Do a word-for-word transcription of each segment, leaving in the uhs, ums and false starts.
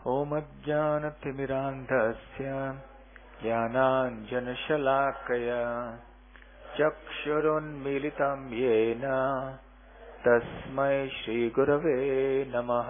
ओम अज्ञानतिमिरान्धस्य ज्ञानाञ्जनशलाकया चक्षुरुन्मीलितं येन तस्मै श्रीगुरवे नमः।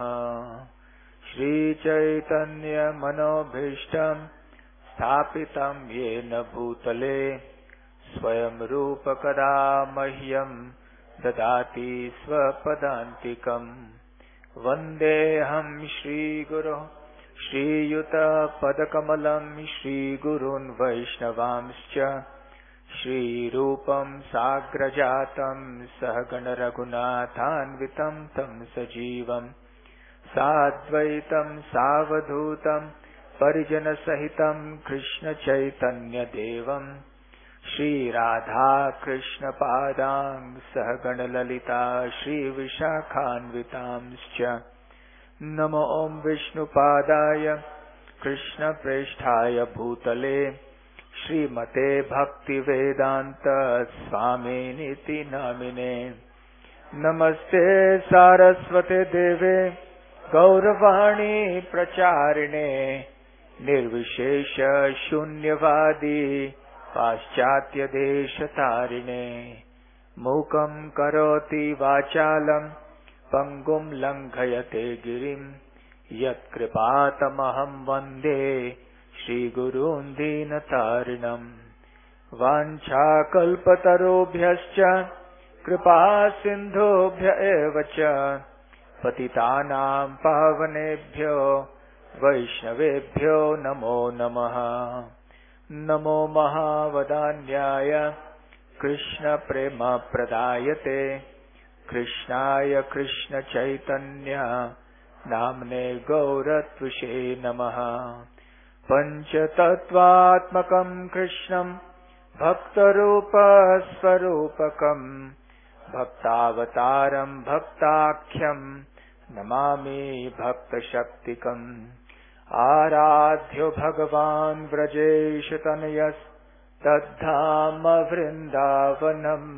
श्रीचैतन्यमनोभीष्टं स्थापितं येन भूतले स्वयं रूपकदा मह्यं ददाति स्वपदान्तिकम्। वन्देऽहं श्रीगुरो श्रीयुतपदकमलं श्रीगुरून् वैष्णवांश्च श्रीरूपं साग्रजातं सहगणरघुनाथान्वितं तं सजीवं साद्वैतं सावधूतं परिजनसहितं कृष्णचैतन्यदेवं श्रीराधाकृष्णपादां सहगणललिता श्रीविशाखान्वितांश्च। नमो ओं विष्णुपादाय कृष्णप्रेष्ठाय भूतले श्रीमते भक्तिवेदान्त स्वामिनिति नामिने। नमस्ते सारस्वते देवे गौरवाणी प्रचारिणे निर्विशेष शून्यवादी पाश्चात्य देशतारिणे। मूकं करोति वाचालं पंगुं लंघयते गिरिं यत्कृपातमहं वन्दे श्रीगुरून् दीनतारिणम्। वाञ्छाकल्पतरुभ्यश्च कृपा सिन्धुभ्य एव च पतितानां पावनेभ्यो वैष्णवेभ्यो नमो नमः। नमो महावदान्याय कृष्ण प्रेम प्रदायते कृष्णाय कृष्ण चैतन्य नामने गौरत्विषे नमः। पंचतत्वात्मकं कृष्णं भक्तरूप स्वरूपकं भक्तावतारं भक्ताख्यं नमामि भक्तशक्तिकम्। आराध्यो भगवान् व्रजेशतनयस्तद्धाम वृन्दावनम्।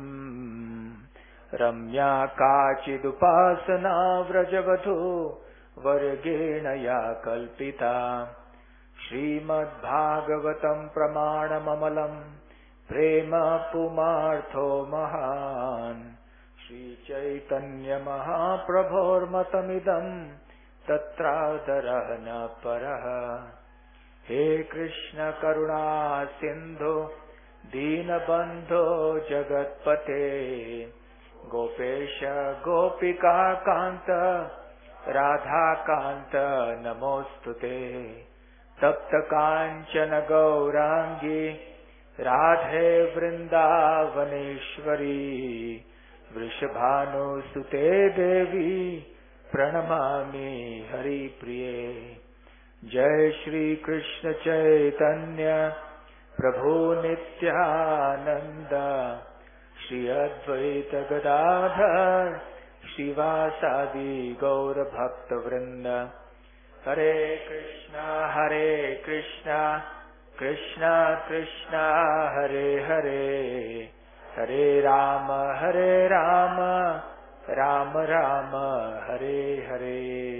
रम्या काचिदुपासना व्रजवधू वर्गेण या कल्पिता। श्रीमद्भागवतं प्रमाणममलं प्रेम पुमार्थो महान्। श्रीचैतन्य महाप्रभोर्मतमिदं तत्रादरः न परः। हे कृष्ण करुणा सिन्धु दीनबन्धो जगत्पते गोपेश गोपिका कान्त राधाकान्त नमोस्तुते। तप्त कांचन गौरांगी राधे वृंदावनेश्वरी वृषभानुसुते देवी प्रणमामि हरिप्रिये। जय श्री कृष्ण चैतन्य प्रभु नित्यानंद श्री अद्वैत गदाधर श्रीवासादि गौर भक्त वृंद। हरे कृष्णा हरे कृष्णा कृष्णा कृष्णा हरे हरे हरे राम हरे राम राम राम हरे हरे।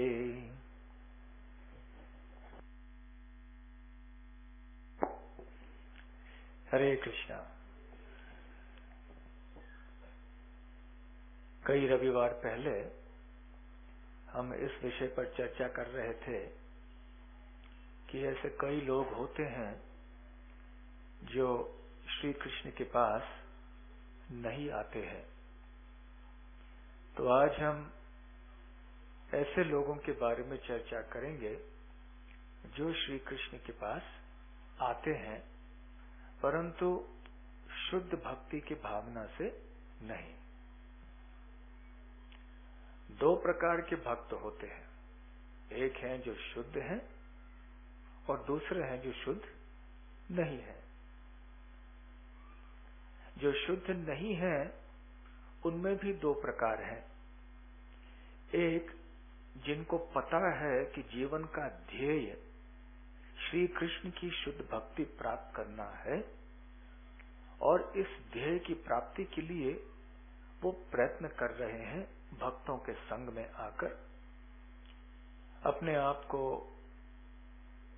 हरे कृष्णा। कई रविवार पहले हम इस विषय पर चर्चा कर रहे थे कि ऐसे कई लोग होते हैं जो श्री कृष्ण के पास नहीं आते हैं। तो आज हम ऐसे लोगों के बारे में चर्चा करेंगे जो श्री कृष्ण के पास आते हैं परंतु शुद्ध भक्ति की भावना से नहीं। दो प्रकार के भक्त होते हैं, एक हैं जो शुद्ध हैं और दूसरे हैं जो शुद्ध नहीं है। जो शुद्ध नहीं है उनमें भी दो प्रकार हैं। एक जिनको पता है कि जीवन का ध्येय श्री कृष्ण की शुद्ध भक्ति प्राप्त करना है और इस ध्येय की प्राप्ति के लिए वो प्रयत्न कर रहे हैं भक्तों के संग में आकर अपने आप को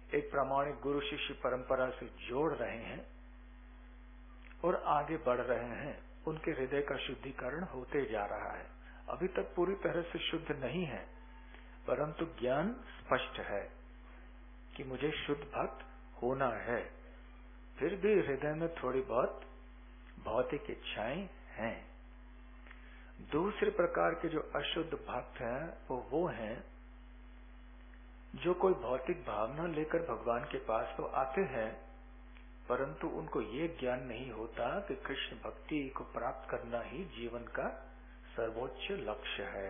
एक प्रामाणिक गुरु शिष्य परंपरा से जोड़ रहे हैं और आगे बढ़ रहे हैं, उनके हृदय का शुद्धिकरण होते जा रहा है। अभी तक पूरी तरह से शुद्ध नहीं है, परंतु ज्ञान स्पष्ट है कि मुझे शुद्ध भक्त होना है। फिर भी हृदय में थोड़ी बहुत भौतिक इच्छाएं हैं। दूसरे प्रकार के जो अशुद्ध भक्त हैं वो वो हैं जो कोई भौतिक भावना लेकर भगवान के पास तो आते हैं, परंतु उनको ये ज्ञान नहीं होता कि कृष्ण भक्ति को प्राप्त करना ही जीवन का सर्वोच्च लक्ष्य है।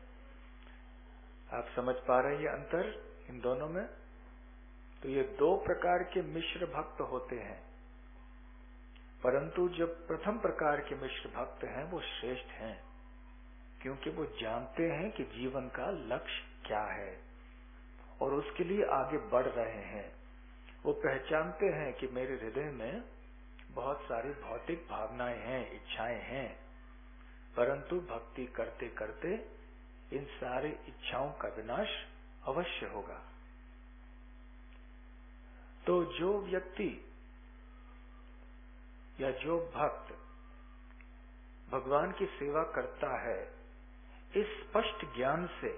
आप समझ पा रहे हैं ये अंतर इन दोनों में? तो ये दो प्रकार के मिश्र भक्त होते हैं, परंतु जब प्रथम प्रकार के मिश्र भक्त हैं वो श्रेष्ठ हैं, क्योंकि वो जानते हैं कि जीवन का लक्ष्य क्या है और उसके लिए आगे बढ़ रहे हैं। वो पहचानते हैं कि मेरे हृदय में बहुत सारी भौतिक भावनाएं हैं, इच्छाएं हैं, परंतु भक्ति करते करते इन सारी इच्छाओं का विनाश अवश्य होगा। तो जो व्यक्ति या जो भक्त भगवान की सेवा करता है इस स्पष्ट ज्ञान से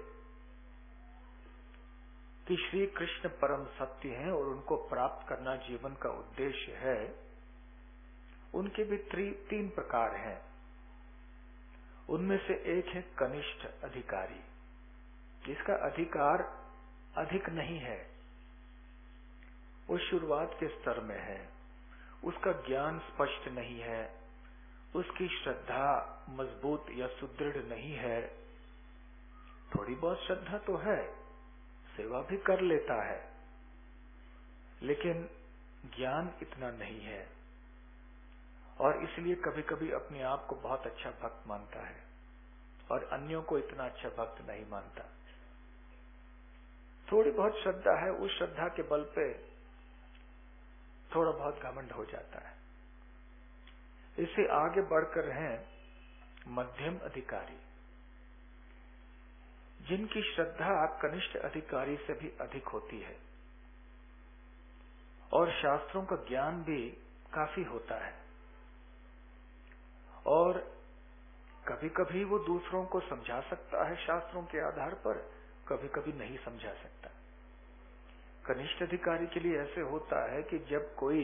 कि श्री कृष्ण परम सत्य हैं और उनको प्राप्त करना जीवन का उद्देश्य है, उनके भी तीन प्रकार हैं। उनमें से एक है कनिष्ठ अधिकारी, जिसका अधिकार अधिक नहीं है, वो शुरुआत के स्तर में है, उसका ज्ञान स्पष्ट नहीं है, उसकी श्रद्धा मजबूत या सुदृढ़ नहीं है। थोड़ी बहुत श्रद्धा तो है, सेवा भी कर लेता है, लेकिन ज्ञान इतना नहीं है और इसलिए कभी कभी अपने आप को बहुत अच्छा भक्त मानता है और अन्यों को इतना अच्छा भक्त नहीं मानता। थोड़ी बहुत श्रद्धा है, उस श्रद्धा के बल पे थोड़ा बहुत घमंड हो जाता है। इससे आगे बढ़कर हैं मध्यम अधिकारी, जिनकी श्रद्धा कनिष्ठ अधिकारी से भी अधिक होती है और शास्त्रों का ज्ञान भी काफी होता है और कभी कभी वो दूसरों को समझा सकता है शास्त्रों के आधार पर, कभी कभी नहीं समझा सकता। कनिष्ठ अधिकारी के लिए ऐसे होता है कि जब कोई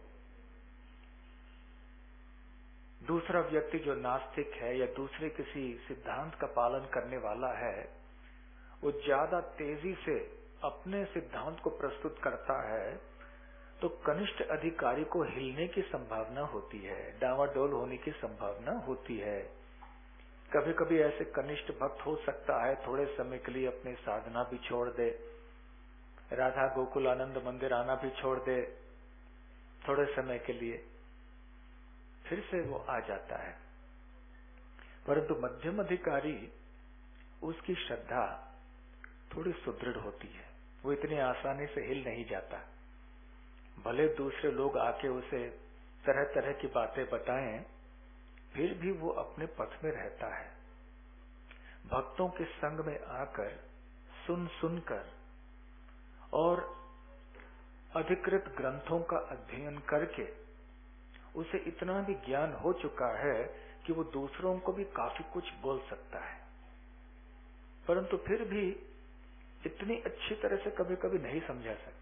दूसरा व्यक्ति जो नास्तिक है या दूसरे किसी सिद्धांत का पालन करने वाला है, वो ज्यादा तेजी से अपने सिद्धांत को प्रस्तुत करता है, तो कनिष्ठ अधिकारी को हिलने की संभावना होती है, डावाडोल होने की संभावना होती है। कभी कभी ऐसे कनिष्ठ भक्त हो सकता है थोड़े समय के लिए अपनी साधना भी छोड़ दे, राधा गोकुल आनंद मंदिर आना भी छोड़ दे थोड़े समय के लिए, फिर से वो आ जाता है। परंतु मध्यम अधिकारी, उसकी श्रद्धा थोड़ी सुदृढ़ होती है, वो इतनी आसानी से हिल नहीं जाता। भले दूसरे लोग आके उसे तरह तरह की बातें बताएं, फिर भी वो अपने पथ में रहता है। भक्तों के संग में आकर सुन सुनकर और अधिकृत ग्रंथों का अध्ययन करके उसे इतना भी ज्ञान हो चुका है कि वो दूसरों को भी काफी कुछ बोल सकता है, परंतु फिर भी इतनी अच्छी तरह से कभी कभी नहीं समझा सकता।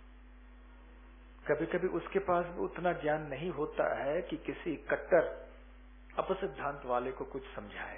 कभी कभी उसके पास भी उतना ज्ञान नहीं होता है कि किसी कट्टर अपसिद्धांत वाले को कुछ समझाए।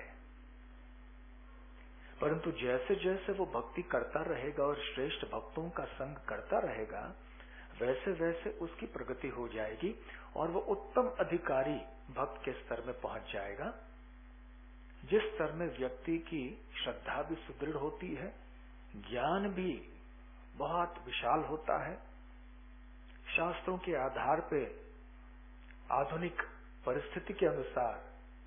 परंतु जैसे जैसे वो भक्ति करता रहेगा और श्रेष्ठ भक्तों का संग करता रहेगा, वैसे वैसे उसकी प्रगति हो जाएगी और वो उत्तम अधिकारी भक्त के स्तर में पहुंच जाएगा, जिस स्तर में व्यक्ति की श्रद्धा भी सुदृढ़ होती है, ज्ञान भी बहुत विशाल होता है, शास्त्रों के आधार पे आधुनिक परिस्थिति के अनुसार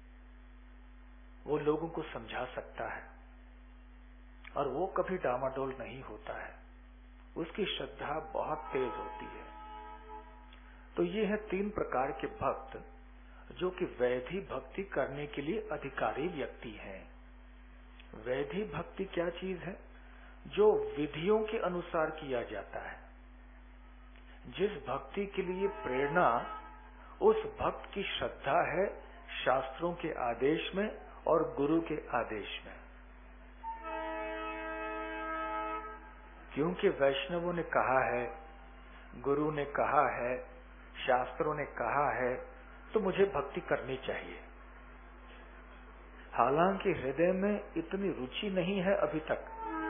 वो लोगों को समझा सकता है और वो कभी डामाडोल नहीं होता है, उसकी श्रद्धा बहुत तेज होती है। तो ये है तीन प्रकार के भक्त जो कि वैधि भक्ति करने के लिए अधिकारी व्यक्ति हैं। वैधि भक्ति क्या चीज है? जो विधियों के अनुसार किया जाता है, जिस भक्ति के लिए प्रेरणा उस भक्त की श्रद्धा है शास्त्रों के आदेश में और गुरु के आदेश में। क्योंकि वैष्णवों ने कहा है, गुरु ने कहा है, शास्त्रों ने कहा है, तो मुझे भक्ति करनी चाहिए। हालांकि हृदय में इतनी रुचि नहीं है अभी तक,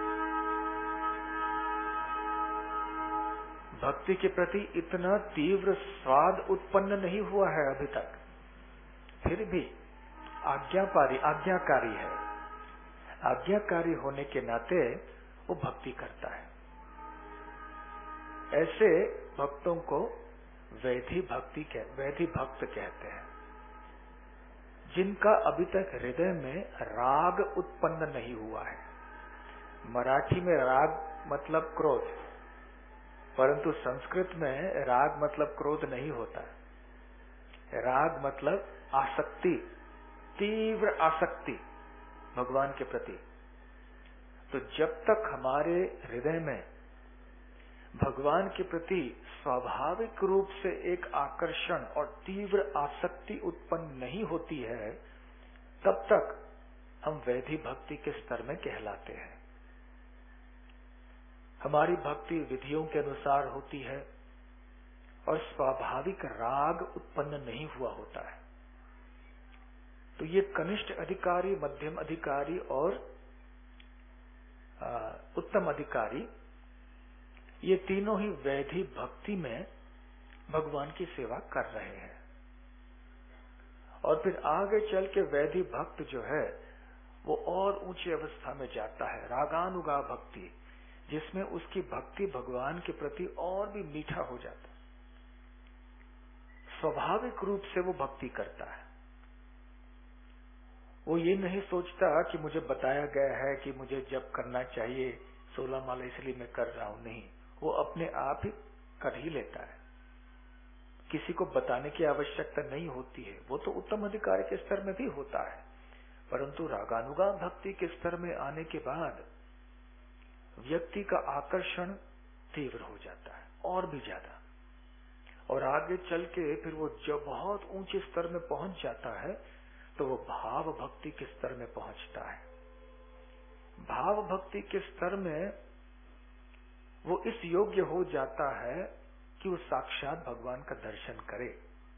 भक्ति के प्रति इतना तीव्र स्वाद उत्पन्न नहीं हुआ है अभी तक, फिर भी आज्ञाकारी आज्ञाकारी है। आज्ञाकारी होने के नाते वो भक्ति करता है। ऐसे भक्तों को वैधि भक्ति कह वैधि भक्त कहते हैं, जिनका अभी तक हृदय में राग उत्पन्न नहीं हुआ है। मराठी में राग मतलब क्रोध, परंतु संस्कृत में राग मतलब क्रोध नहीं होता। राग मतलब आसक्ति, तीव्र आसक्ति भगवान के प्रति। तो जब तक हमारे हृदय में भगवान के प्रति स्वाभाविक रूप से एक आकर्षण और तीव्र आसक्ति उत्पन्न नहीं होती है, तब तक हम वैधि भक्ति के स्तर में कहलाते हैं। हमारी भक्ति विधियों के अनुसार होती है और स्वाभाविक राग उत्पन्न नहीं हुआ होता है। तो ये कनिष्ठ अधिकारी, मध्यम अधिकारी और आ, उत्तम अधिकारी, ये तीनों ही वैधि भक्ति में भगवान की सेवा कर रहे हैं। और फिर आगे चल के वैधि भक्त जो है वो और ऊंची अवस्था में जाता है, रागानुगा भक्ति, जिसमें उसकी भक्ति भगवान के प्रति और भी मीठा हो जाता है। स्वाभाविक रूप से वो भक्ति करता है। वो ये नहीं सोचता कि मुझे बताया गया है कि मुझे जप करना चाहिए, सोलह माला इसलिए मैं कर रहा हूं। नहीं, वो अपने आप ही कर ही लेता है, किसी को बताने की आवश्यकता नहीं होती है। वो तो उत्तम अधिकारी के स्तर में भी होता है, परंतु रागानुगा भक्ति के स्तर में आने के बाद व्यक्ति का आकर्षण तीव्र हो जाता है और भी ज्यादा, और आगे चल के फिर वो जब बहुत ऊंचे स्तर में पहुंच जाता है तो वो भाव भक्ति के स्तर में पहुंचता है। भाव भक्ति के स्तर में वो इस योग्य हो जाता है कि वो साक्षात भगवान का दर्शन करे,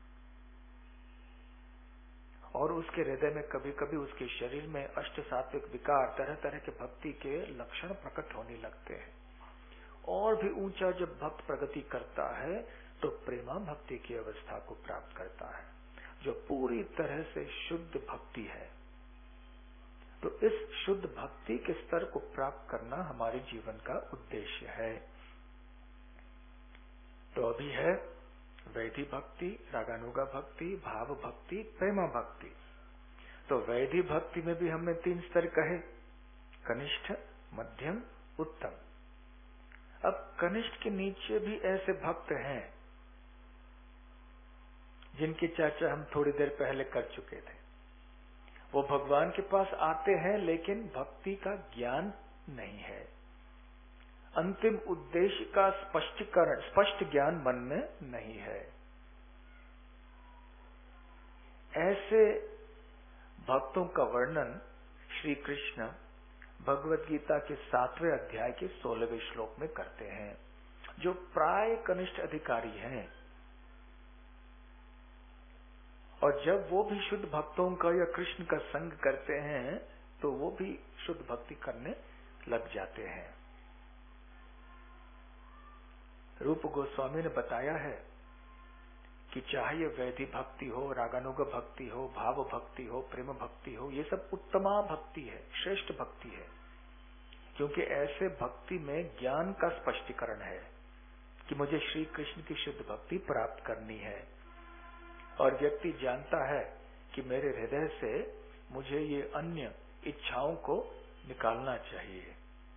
और उसके हृदय में कभी कभी उसके शरीर में अष्ट सात्विक विकार, तरह तरह के भक्ति के लक्षण प्रकट होने लगते हैं। और भी ऊंचा जब भक्त प्रगति करता है तो प्रेमा भक्ति की अवस्था को प्राप्त करता है, जो पूरी तरह से शुद्ध भक्ति है। तो इस शुद्ध भक्ति के स्तर को प्राप्त करना हमारे जीवन का उद्देश्य है। तो अभी है वैधि भक्ति, रागानुगा भक्ति, भाव भक्ति, प्रेमा भक्ति। तो वैधि भक्ति में भी हमने तीन स्तर कहे, कनिष्ठ, मध्यम, उत्तम। अब कनिष्ठ के नीचे भी ऐसे भक्त हैं जिनकी चर्चा हम थोड़ी देर पहले कर चुके थे। वो भगवान के पास आते हैं लेकिन भक्ति का ज्ञान नहीं है, अंतिम उद्देश्य का स्पष्टीकरण, स्पष्ट ज्ञान मन में नहीं है। ऐसे भक्तों का वर्णन श्री कृष्ण भगवद गीता के सातवें अध्याय के सोलहवें श्लोक में करते हैं, जो प्राय कनिष्ठ अधिकारी हैं। और जब वो भी शुद्ध भक्तों का या कृष्ण का संग करते हैं तो वो भी शुद्ध भक्ति करने लग जाते हैं। रूप गोस्वामी ने बताया है कि चाहे वैधि भक्ति हो, रागानुगा भक्ति हो, भाव भक्ति हो, प्रेम भक्ति हो, ये सब उत्तमा भक्ति है, श्रेष्ठ भक्ति है। क्योंकि ऐसे भक्ति में ज्ञान का स्पष्टीकरण है कि मुझे श्री कृष्ण की शुद्ध भक्ति प्राप्त करनी है, और व्यक्ति जानता है कि मेरे हृदय से मुझे ये अन्य इच्छाओं को निकालना चाहिए।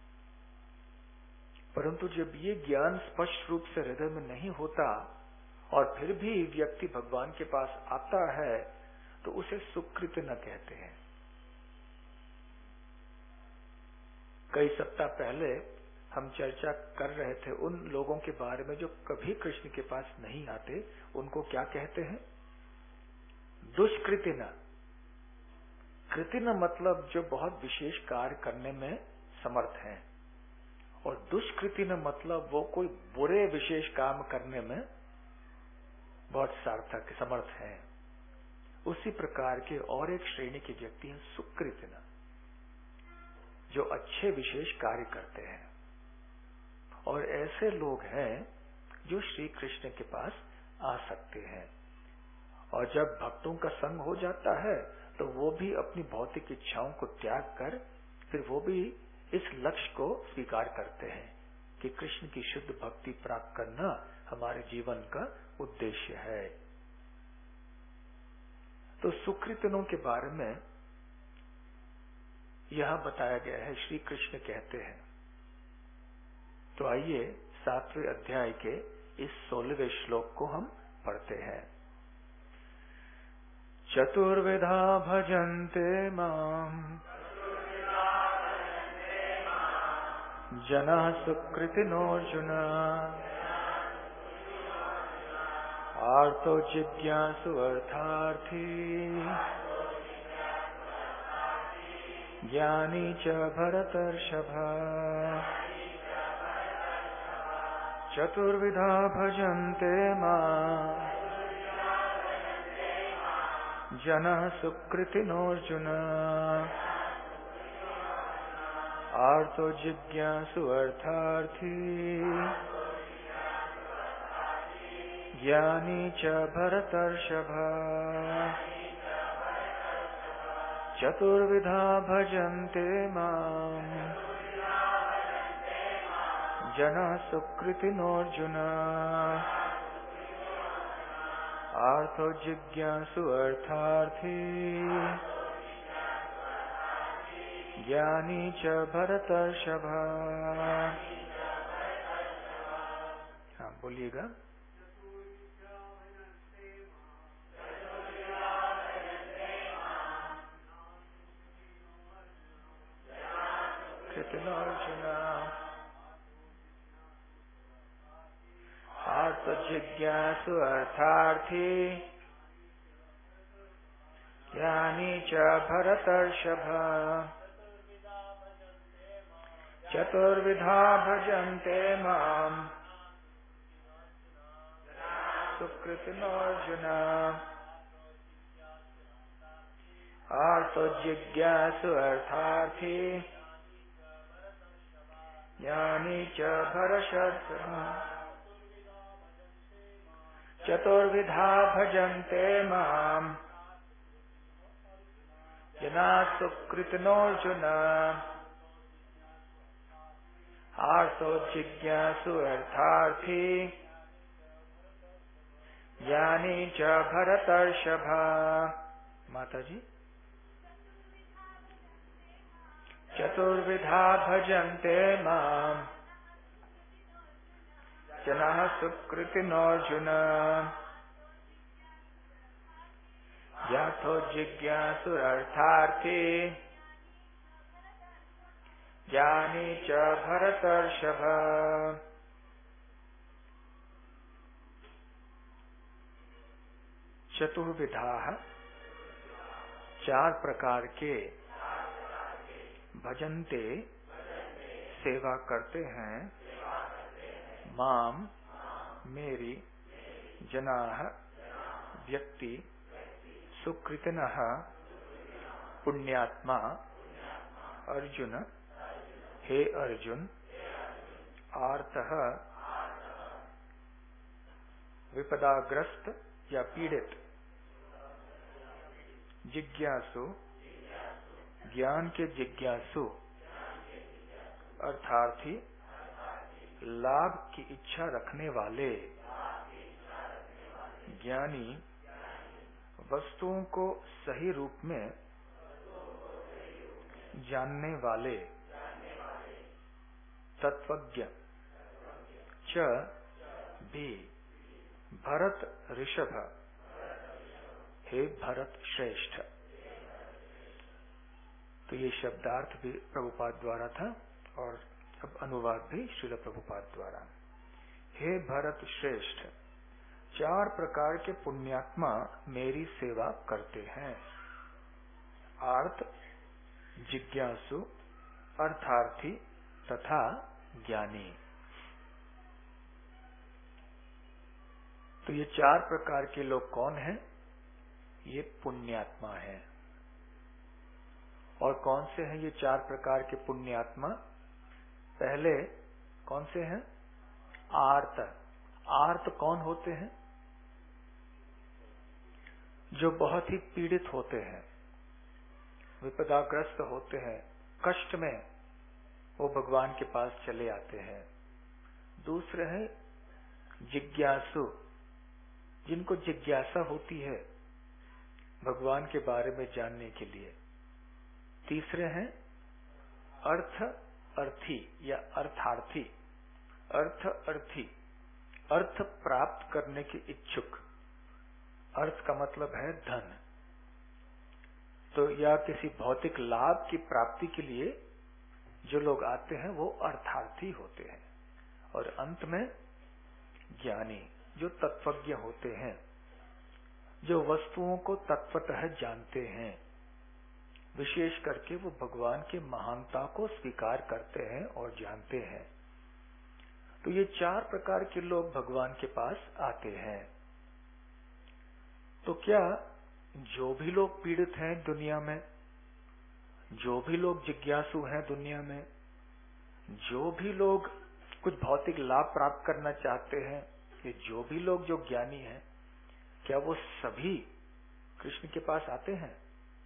परंतु जब ये ज्ञान स्पष्ट रूप से हृदय में नहीं होता और फिर भी व्यक्ति भगवान के पास आता है तो उसे सुकृत न कहते हैं। कई सप्ताह पहले हम चर्चा कर रहे थे उन लोगों के बारे में जो कभी कृष्ण के पास नहीं आते, उनको क्या कहते हैं? दुष्कृतिन। कृतिन मतलब जो बहुत विशेष कार्य करने में समर्थ हैं, और दुष्कृतिन मतलब वो कोई बुरे विशेष काम करने में बहुत सार्थक समर्थ हैं। उसी प्रकार के और एक श्रेणी के व्यक्ति हैं सुकृतिन, जो अच्छे विशेष कार्य करते हैं। और ऐसे लोग हैं जो श्री कृष्ण के पास आ सकते हैं। और जब भक्तों का संग हो जाता है तो वो भी अपनी भौतिक इच्छाओं को त्याग कर फिर वो भी इस लक्ष्य को स्वीकार करते हैं कि कृष्ण की शुद्ध भक्ति प्राप्त करना हमारे जीवन का उद्देश्य है। तो सुकृतिनों के बारे में यह बताया गया है। श्री कृष्ण कहते हैं, तो आइए सातवें अध्याय के इस सोलहवें श्लोक को हम पढ़ते हैं। चतुर्विधा भजन्ते माम् जनाः सुकृतिनोऽर्जुन आर्तो जिज्ञासु अर्थार्थी ज्ञानी च भरतर्षभ। चतुर्विधा भजन्ते माम् जनाः सुकृतिनोऽर्जुन आर्तो जिज्ञासु अर्थार्थी ज्ञानी च भरतर्षभ। चतुर्विधा भजन्ते माम् जनाः सुकृतिनोऽर्जुन आर्तो जिज्ञासु अर्थार्थी ज्ञानी च भरतर्षभ। हाँ बोलिएगा। कृतिनोऽर्जुन आर्तो जिज्ञासु अर्थार्थी ज्ञानी च भरतर्षभ। चतुर्विधा भजन्ते माम् सुकृतिनोऽर्जुन आर्तो जिज्ञासु अर्थार्थी ज्ञानी च भरतर्षभ। चतुर्विधा भजन्ते माम् जनाः सुकृतिनोऽर्जुन आर्तो जिज्ञासु अर्थार्थी ज्ञानी च भरतर्षभ। माता जी। चतुर्विधा भजन्ते माम् जनाः सुकृतिनोऽर्जुन याथो जिज्ञासु अर्थार्थी ज्ञानी च भरतर्षभ। चतुर्विधा चार प्रकार के भजन्ते सेवा करते हैं माम मेरी जनाः व्यक्ति सुकृतिनः पुण्यात्मा अर्जुन हे अर्जुन आर्तः विपदाग्रस्त या पीड़ित जिज्ञासु ज्ञान के जिज्ञासु अर्थार्थी लाभ की इच्छा रखने वाले ज्ञानी वस्तुओं को सही रूप में जानने वाले तत्वज्ञ च भी भरत ऋषभ हे भरत श्रेष्ठ। तो ये शब्दार्थ भी प्रभुपाद द्वारा था और अब अनुवाद भी श्रील प्रभुपाद द्वारा। हे भरत श्रेष्ठ, चार प्रकार के पुण्यात्मा मेरी सेवा करते हैं। आर्त, जिज्ञासु, अर्थार्थी तथा ज्ञानी। तो ये चार प्रकार के लोग कौन हैं? ये पुण्यात्मा हैं। और कौन से हैं ये चार प्रकार के पुण्यात्मा? पहले कौन से हैं? आर्त। आर्त कौन होते हैं? जो बहुत ही पीड़ित होते हैं, विपदाग्रस्त होते हैं, कष्ट में वो भगवान के पास चले आते हैं। दूसरे हैं जिज्ञासु, जिनको जिज्ञासा होती है भगवान के बारे में जानने के लिए। तीसरे हैं अर्थ अर्थी या अर्थार्थी। अर्थ अर्थी, अर्थ प्राप्त करने के इच्छुक। अर्थ का मतलब है धन, तो या किसी भौतिक लाभ की प्राप्ति के लिए जो लोग आते हैं वो अर्थार्थी होते हैं। और अंत में ज्ञानी, जो तत्वज्ञ होते हैं, जो वस्तुओं को तत्वतः जानते हैं। विशेष करके वो भगवान के महानता को स्वीकार करते हैं और जानते हैं। तो ये चार प्रकार के लोग भगवान के पास आते हैं। तो क्या जो भी लोग पीड़ित हैं दुनिया में, जो भी लोग जिज्ञासु हैं दुनिया में, जो भी लोग कुछ भौतिक लाभ प्राप्त करना चाहते हैं, ये जो भी लोग जो ज्ञानी हैं, क्या वो सभी कृष्ण के पास आते हैं?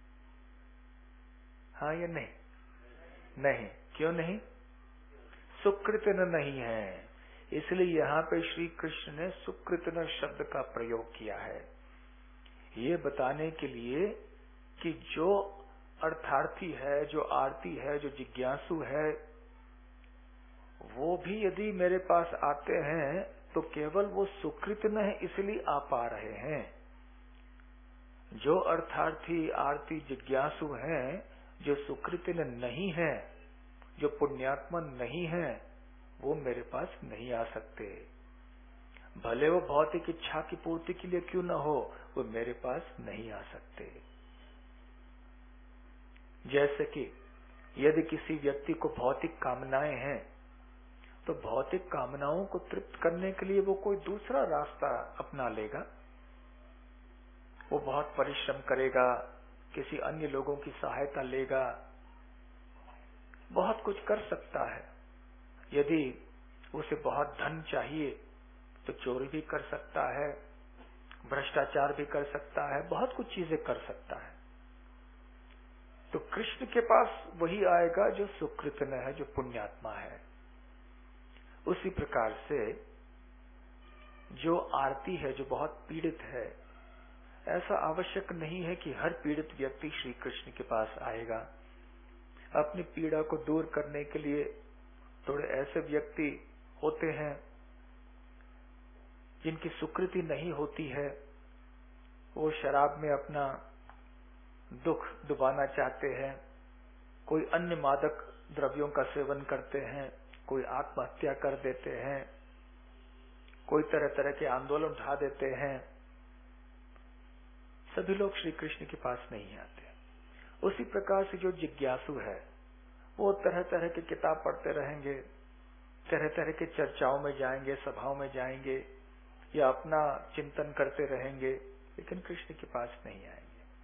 हाँ या नहीं? नहीं। क्यों नहीं? सुकृतन नहीं है। इसलिए यहाँ पे श्री कृष्ण ने सुकृतन शब्द का प्रयोग किया है, ये बताने के लिए कि जो अर्थार्थी है, जो आरती है, जो जिज्ञासु है, वो भी यदि मेरे पास आते हैं तो केवल वो सुकृतन है इसलिए आ पा रहे हैं। जो अर्थार्थी, आरती, जिज्ञासु हैं, जो सुकृतन नहीं है, जो पुण्यात्मा नहीं है, वो मेरे पास नहीं आ सकते। भले वो भौतिक इच्छा की पूर्ति के लिए क्यों न हो, वो मेरे पास नहीं आ सकते। जैसे कि यदि किसी व्यक्ति को भौतिक कामनाएं हैं, तो भौतिक कामनाओं को तृप्त करने के लिए वो कोई दूसरा रास्ता अपना लेगा। वो बहुत परिश्रम करेगा, किसी अन्य लोगों की सहायता लेगा, बहुत कुछ कर सकता है। यदि उसे बहुत धन चाहिए तो चोरी भी कर सकता है, भ्रष्टाचार भी कर सकता है, बहुत कुछ चीजें कर सकता है। तो कृष्ण के पास वही आएगा जो सुकृतन है, जो पुण्यात्मा है। उसी प्रकार से जो आरती है, जो बहुत पीड़ित है, ऐसा आवश्यक नहीं है कि हर पीड़ित व्यक्ति श्री कृष्ण के पास आएगा। अपनी पीड़ा को दूर करने के लिए थोड़े ऐसे व्यक्ति होते हैं जिनकी सुकृति नहीं होती है, वो शराब में अपना दुख डुबाना चाहते हैं, कोई अन्य मादक द्रव्यों का सेवन करते हैं, कोई आत्महत्या कर देते हैं, कोई तरह तरह के आंदोलन उठा देते हैं। सभी लोग श्री कृष्ण के पास नहीं आते। उसी प्रकार से जो जिज्ञासु है, वो तरह तरह की किताब पढ़ते रहेंगे, तरह तरह के चर्चाओं में जाएंगे, सभाओं में जाएंगे, या अपना चिंतन करते रहेंगे, लेकिन कृष्ण के पास नहीं आएंगे।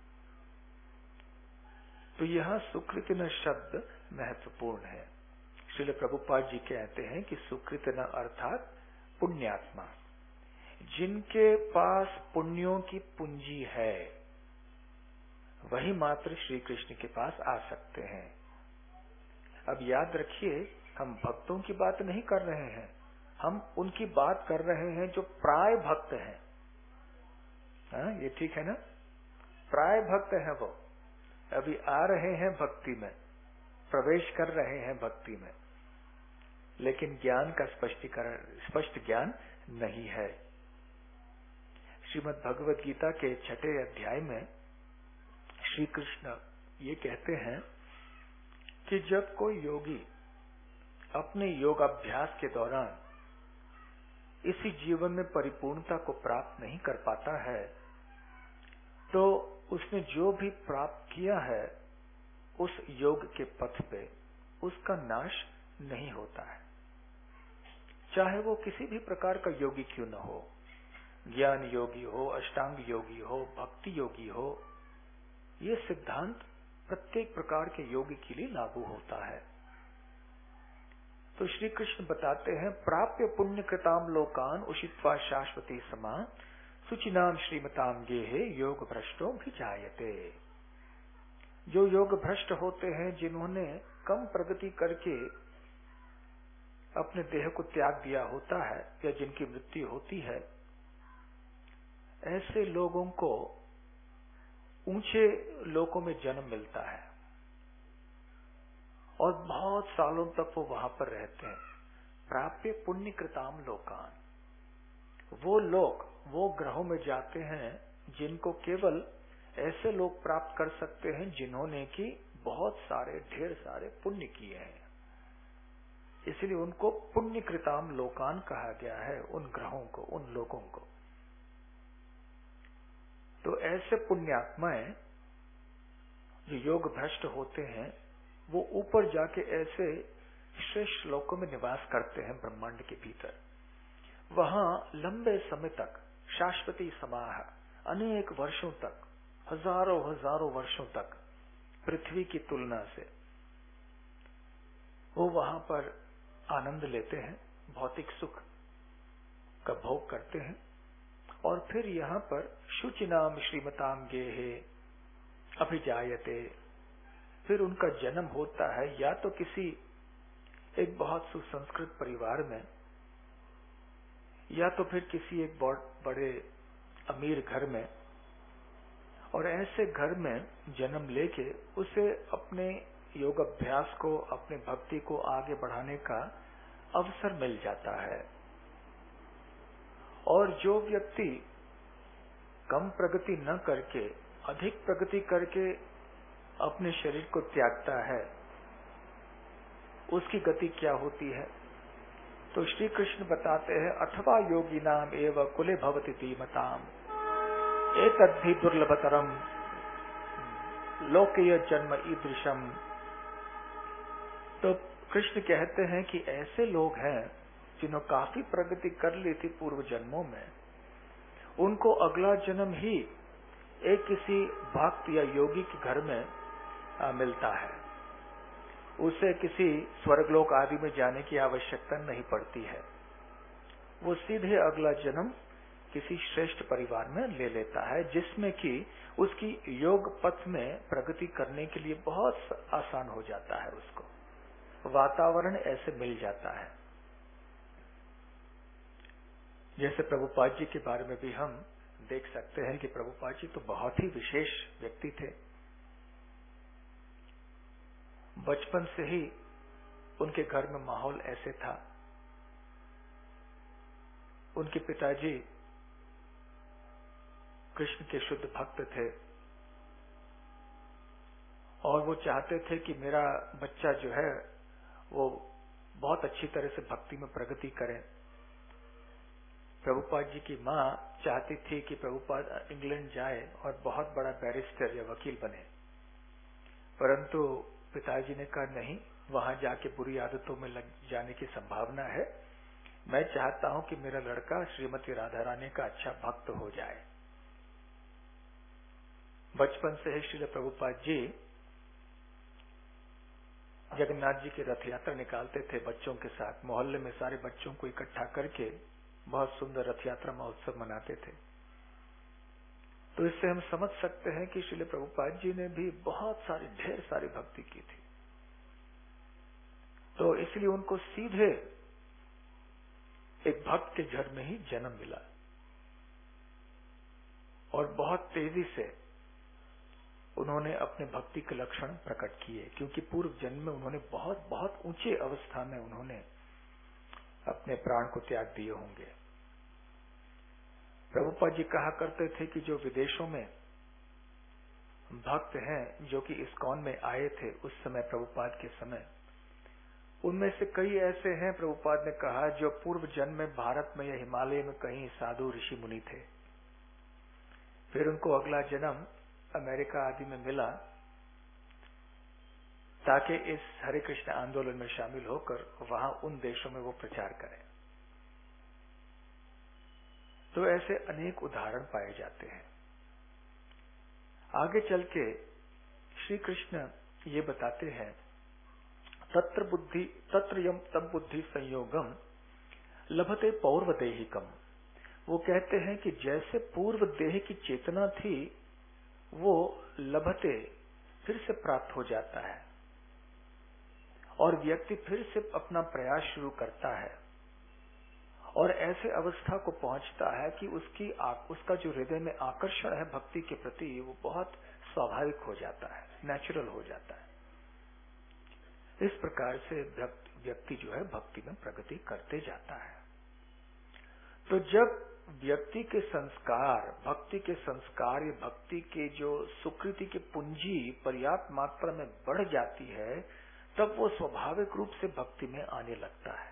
तो यह सुकृतन शब्द महत्वपूर्ण है। श्रील प्रभुपाद जी कहते हैं कि सुकृतन अर्थात पुण्यात्मा, जिनके पास पुण्यों की पूंजी है, वही मात्र श्री कृष्ण के पास आ सकते हैं। अब याद रखिए, हम भक्तों की बात नहीं कर रहे हैं, हम उनकी बात कर रहे हैं जो प्राय भक्त हैं। हाँ, ये ठीक है ना? प्राय भक्त है, वो अभी आ रहे हैं भक्ति में, प्रवेश कर रहे हैं भक्ति में, लेकिन ज्ञान का स्पष्टीकरण, स्पष्ट ज्ञान नहीं है। श्रीमद् भगवद गीता के छठे अध्याय में श्री कृष्ण ये कहते हैं कि जब कोई योगी अपने योगाभ्यास के दौरान इसी जीवन में परिपूर्णता को प्राप्त नहीं कर पाता है, तो उसने जो भी प्राप्त किया है उस योग के पथ पे उसका नाश नहीं होता है, चाहे वो किसी भी प्रकार का योगी क्यों न हो, ज्ञान योगी हो, अष्टांग योगी हो, भक्ति योगी हो। ये सिद्धांत प्रत्येक प्रकार के योगी के लिए लागू होता है। तो श्री कृष्ण बताते हैं, प्राप्य पुण्य कृताम लोकान उषित्वा शाश्वती समा सुचिनाम श्रीमताम गेहे योग भ्रष्टों भी जायते। जो योग भ्रष्ट होते हैं, जिन्होंने कम प्रगति करके अपने देह को त्याग दिया होता है या जिनकी मृत्यु होती है, ऐसे लोगों को ऊंचे लोकों में जन्म मिलता है और बहुत सालों तक वो वहां पर रहते हैं। प्राप्य पुण्य कृताम लोकान, वो लोग वो ग्रहों में जाते हैं जिनको केवल ऐसे लोग प्राप्त कर सकते हैं जिन्होंने की बहुत सारे ढेर सारे पुण्य किए हैं, इसलिए उनको पुण्य कृताम लोकान कहा गया है, उन ग्रहों को, उन लोगों को। तो ऐसे पुण्यात्माएं जो योग भ्रष्ट होते हैं, वो ऊपर जाके ऐसे श्रेष्ठ लोकों में निवास करते हैं ब्रह्मांड के भीतर। वहां लंबे समय तक, शाश्वती समाह, अनेक वर्षों तक, हजारों हजारों वर्षों तक पृथ्वी की तुलना से वो वहां पर आनंद लेते हैं, भौतिक सुख का भोग करते हैं और फिर यहाँ पर शुचिनाम श्रीमताम गेहे अभिजायते, फिर उनका जन्म होता है या तो किसी एक बहुत सुसंस्कृत परिवार में, या तो फिर किसी एक बहुत बड़े अमीर घर में, और ऐसे घर में जन्म लेके उसे अपने योग अभ्यास को, अपने भक्ति को आगे बढ़ाने का अवसर मिल जाता है। और जो व्यक्ति कम प्रगति न करके अधिक प्रगति करके अपने शरीर को त्यागता है, उसकी गति क्या होती है? तो श्री कृष्ण बताते हैं, अथवा योगी नाम एव कुले भवति धीमताम एतद्धि दुर्लभतरम लोकेय जन्म ईदृशम। तो कृष्ण कहते हैं कि ऐसे लोग हैं जिन्होंने काफी प्रगति कर ली थी पूर्व जन्मों में, उनको अगला जन्म ही एक किसी भक्त या योगी के घर में आ, मिलता है। उसे किसी स्वर्गलोक आदि में जाने की आवश्यकता नहीं पड़ती है, वो सीधे अगला जन्म किसी श्रेष्ठ परिवार में ले लेता है, जिसमें कि उसकी योग पथ में प्रगति करने के लिए बहुत आसान हो जाता है, उसको वातावरण ऐसे मिल जाता है। जैसे प्रभुपाद जी के बारे में भी हम देख सकते हैं कि प्रभुपाद जी तो बहुत ही विशेष व्यक्ति थे। बचपन से ही उनके घर में माहौल ऐसे था। उनके पिताजी कृष्ण के शुद्ध भक्त थे और वो चाहते थे कि मेरा बच्चा जो है वो बहुत अच्छी तरह से भक्ति में प्रगति करे। प्रभुपाद जी की माँ चाहती थी कि प्रभुपाद इंग्लैंड जाए और बहुत बड़ा बैरिस्टर या वकील बने, परंतु पिताजी ने कहा नहीं, वहां जाके बुरी आदतों में लग जाने की संभावना है। मैं चाहता हूं कि मेरा लड़का श्रीमती राधा रानी का अच्छा भक्त हो जाए। बचपन से ही श्रील प्रभुपाद जी जगन्नाथ जी की रथ यात्रा निकालते थे बच्चों के साथ। मोहल्ले में सारे बच्चों को इकट्ठा करके बहुत सुंदर रथ यात्रा महोत्सव मनाते थे। तो इससे हम समझ सकते हैं कि श्रील प्रभुपाद जी ने भी बहुत सारी ढेर सारी भक्ति की थी। तो इसलिए उनको सीधे एक भक्त के घर में ही जन्म मिला और बहुत तेजी से उन्होंने अपने भक्ति के लक्षण प्रकट किए, क्योंकि पूर्व जन्म में उन्होंने बहुत बहुत ऊंचे अवस्था में उन्होंने अपने प्राण को त्याग दिए होंगे। प्रभुपाद जी कहा करते थे कि जो विदेशों में भक्त हैं जो कि इस्कॉन में आए थे उस समय, प्रभुपाद के समय, उनमें से कई ऐसे हैं, प्रभुपाद ने कहा, जो पूर्व जन्म में भारत में या हिमालय में कहीं साधु ऋषि मुनि थे, फिर उनको अगला जन्म अमेरिका आदि में मिला ताकि इस हरे कृष्ण आंदोलन में शामिल होकर वहां उन देशों में वो प्रचार करें। तो ऐसे अनेक उदाहरण पाए जाते हैं। आगे चल के श्री कृष्ण ये बताते हैं, तत्र बुद्धि तत्र यम तम बुद्धि संयोगम लभते पौर्व देहिकम। वो कहते हैं कि जैसे पूर्व देह की चेतना थी वो लभते फिर से प्राप्त हो जाता है और व्यक्ति फिर से अपना प्रयास शुरू करता है और ऐसे अवस्था को पहुंचता है कि उसकी उसका जो हृदय में आकर्षण है भक्ति के प्रति वो बहुत स्वाभाविक हो जाता है, नेचुरल हो जाता है। इस प्रकार से व्यक्ति जो है भक्ति में प्रगति करते जाता है। तो जब व्यक्ति के संस्कार, भक्ति के संस्कार या भक्ति के जो सुकृति की पूंजी पर्याप्त मात्रा में बढ़ जाती है तब वो स्वाभाविक रूप से भक्ति में आने लगता है।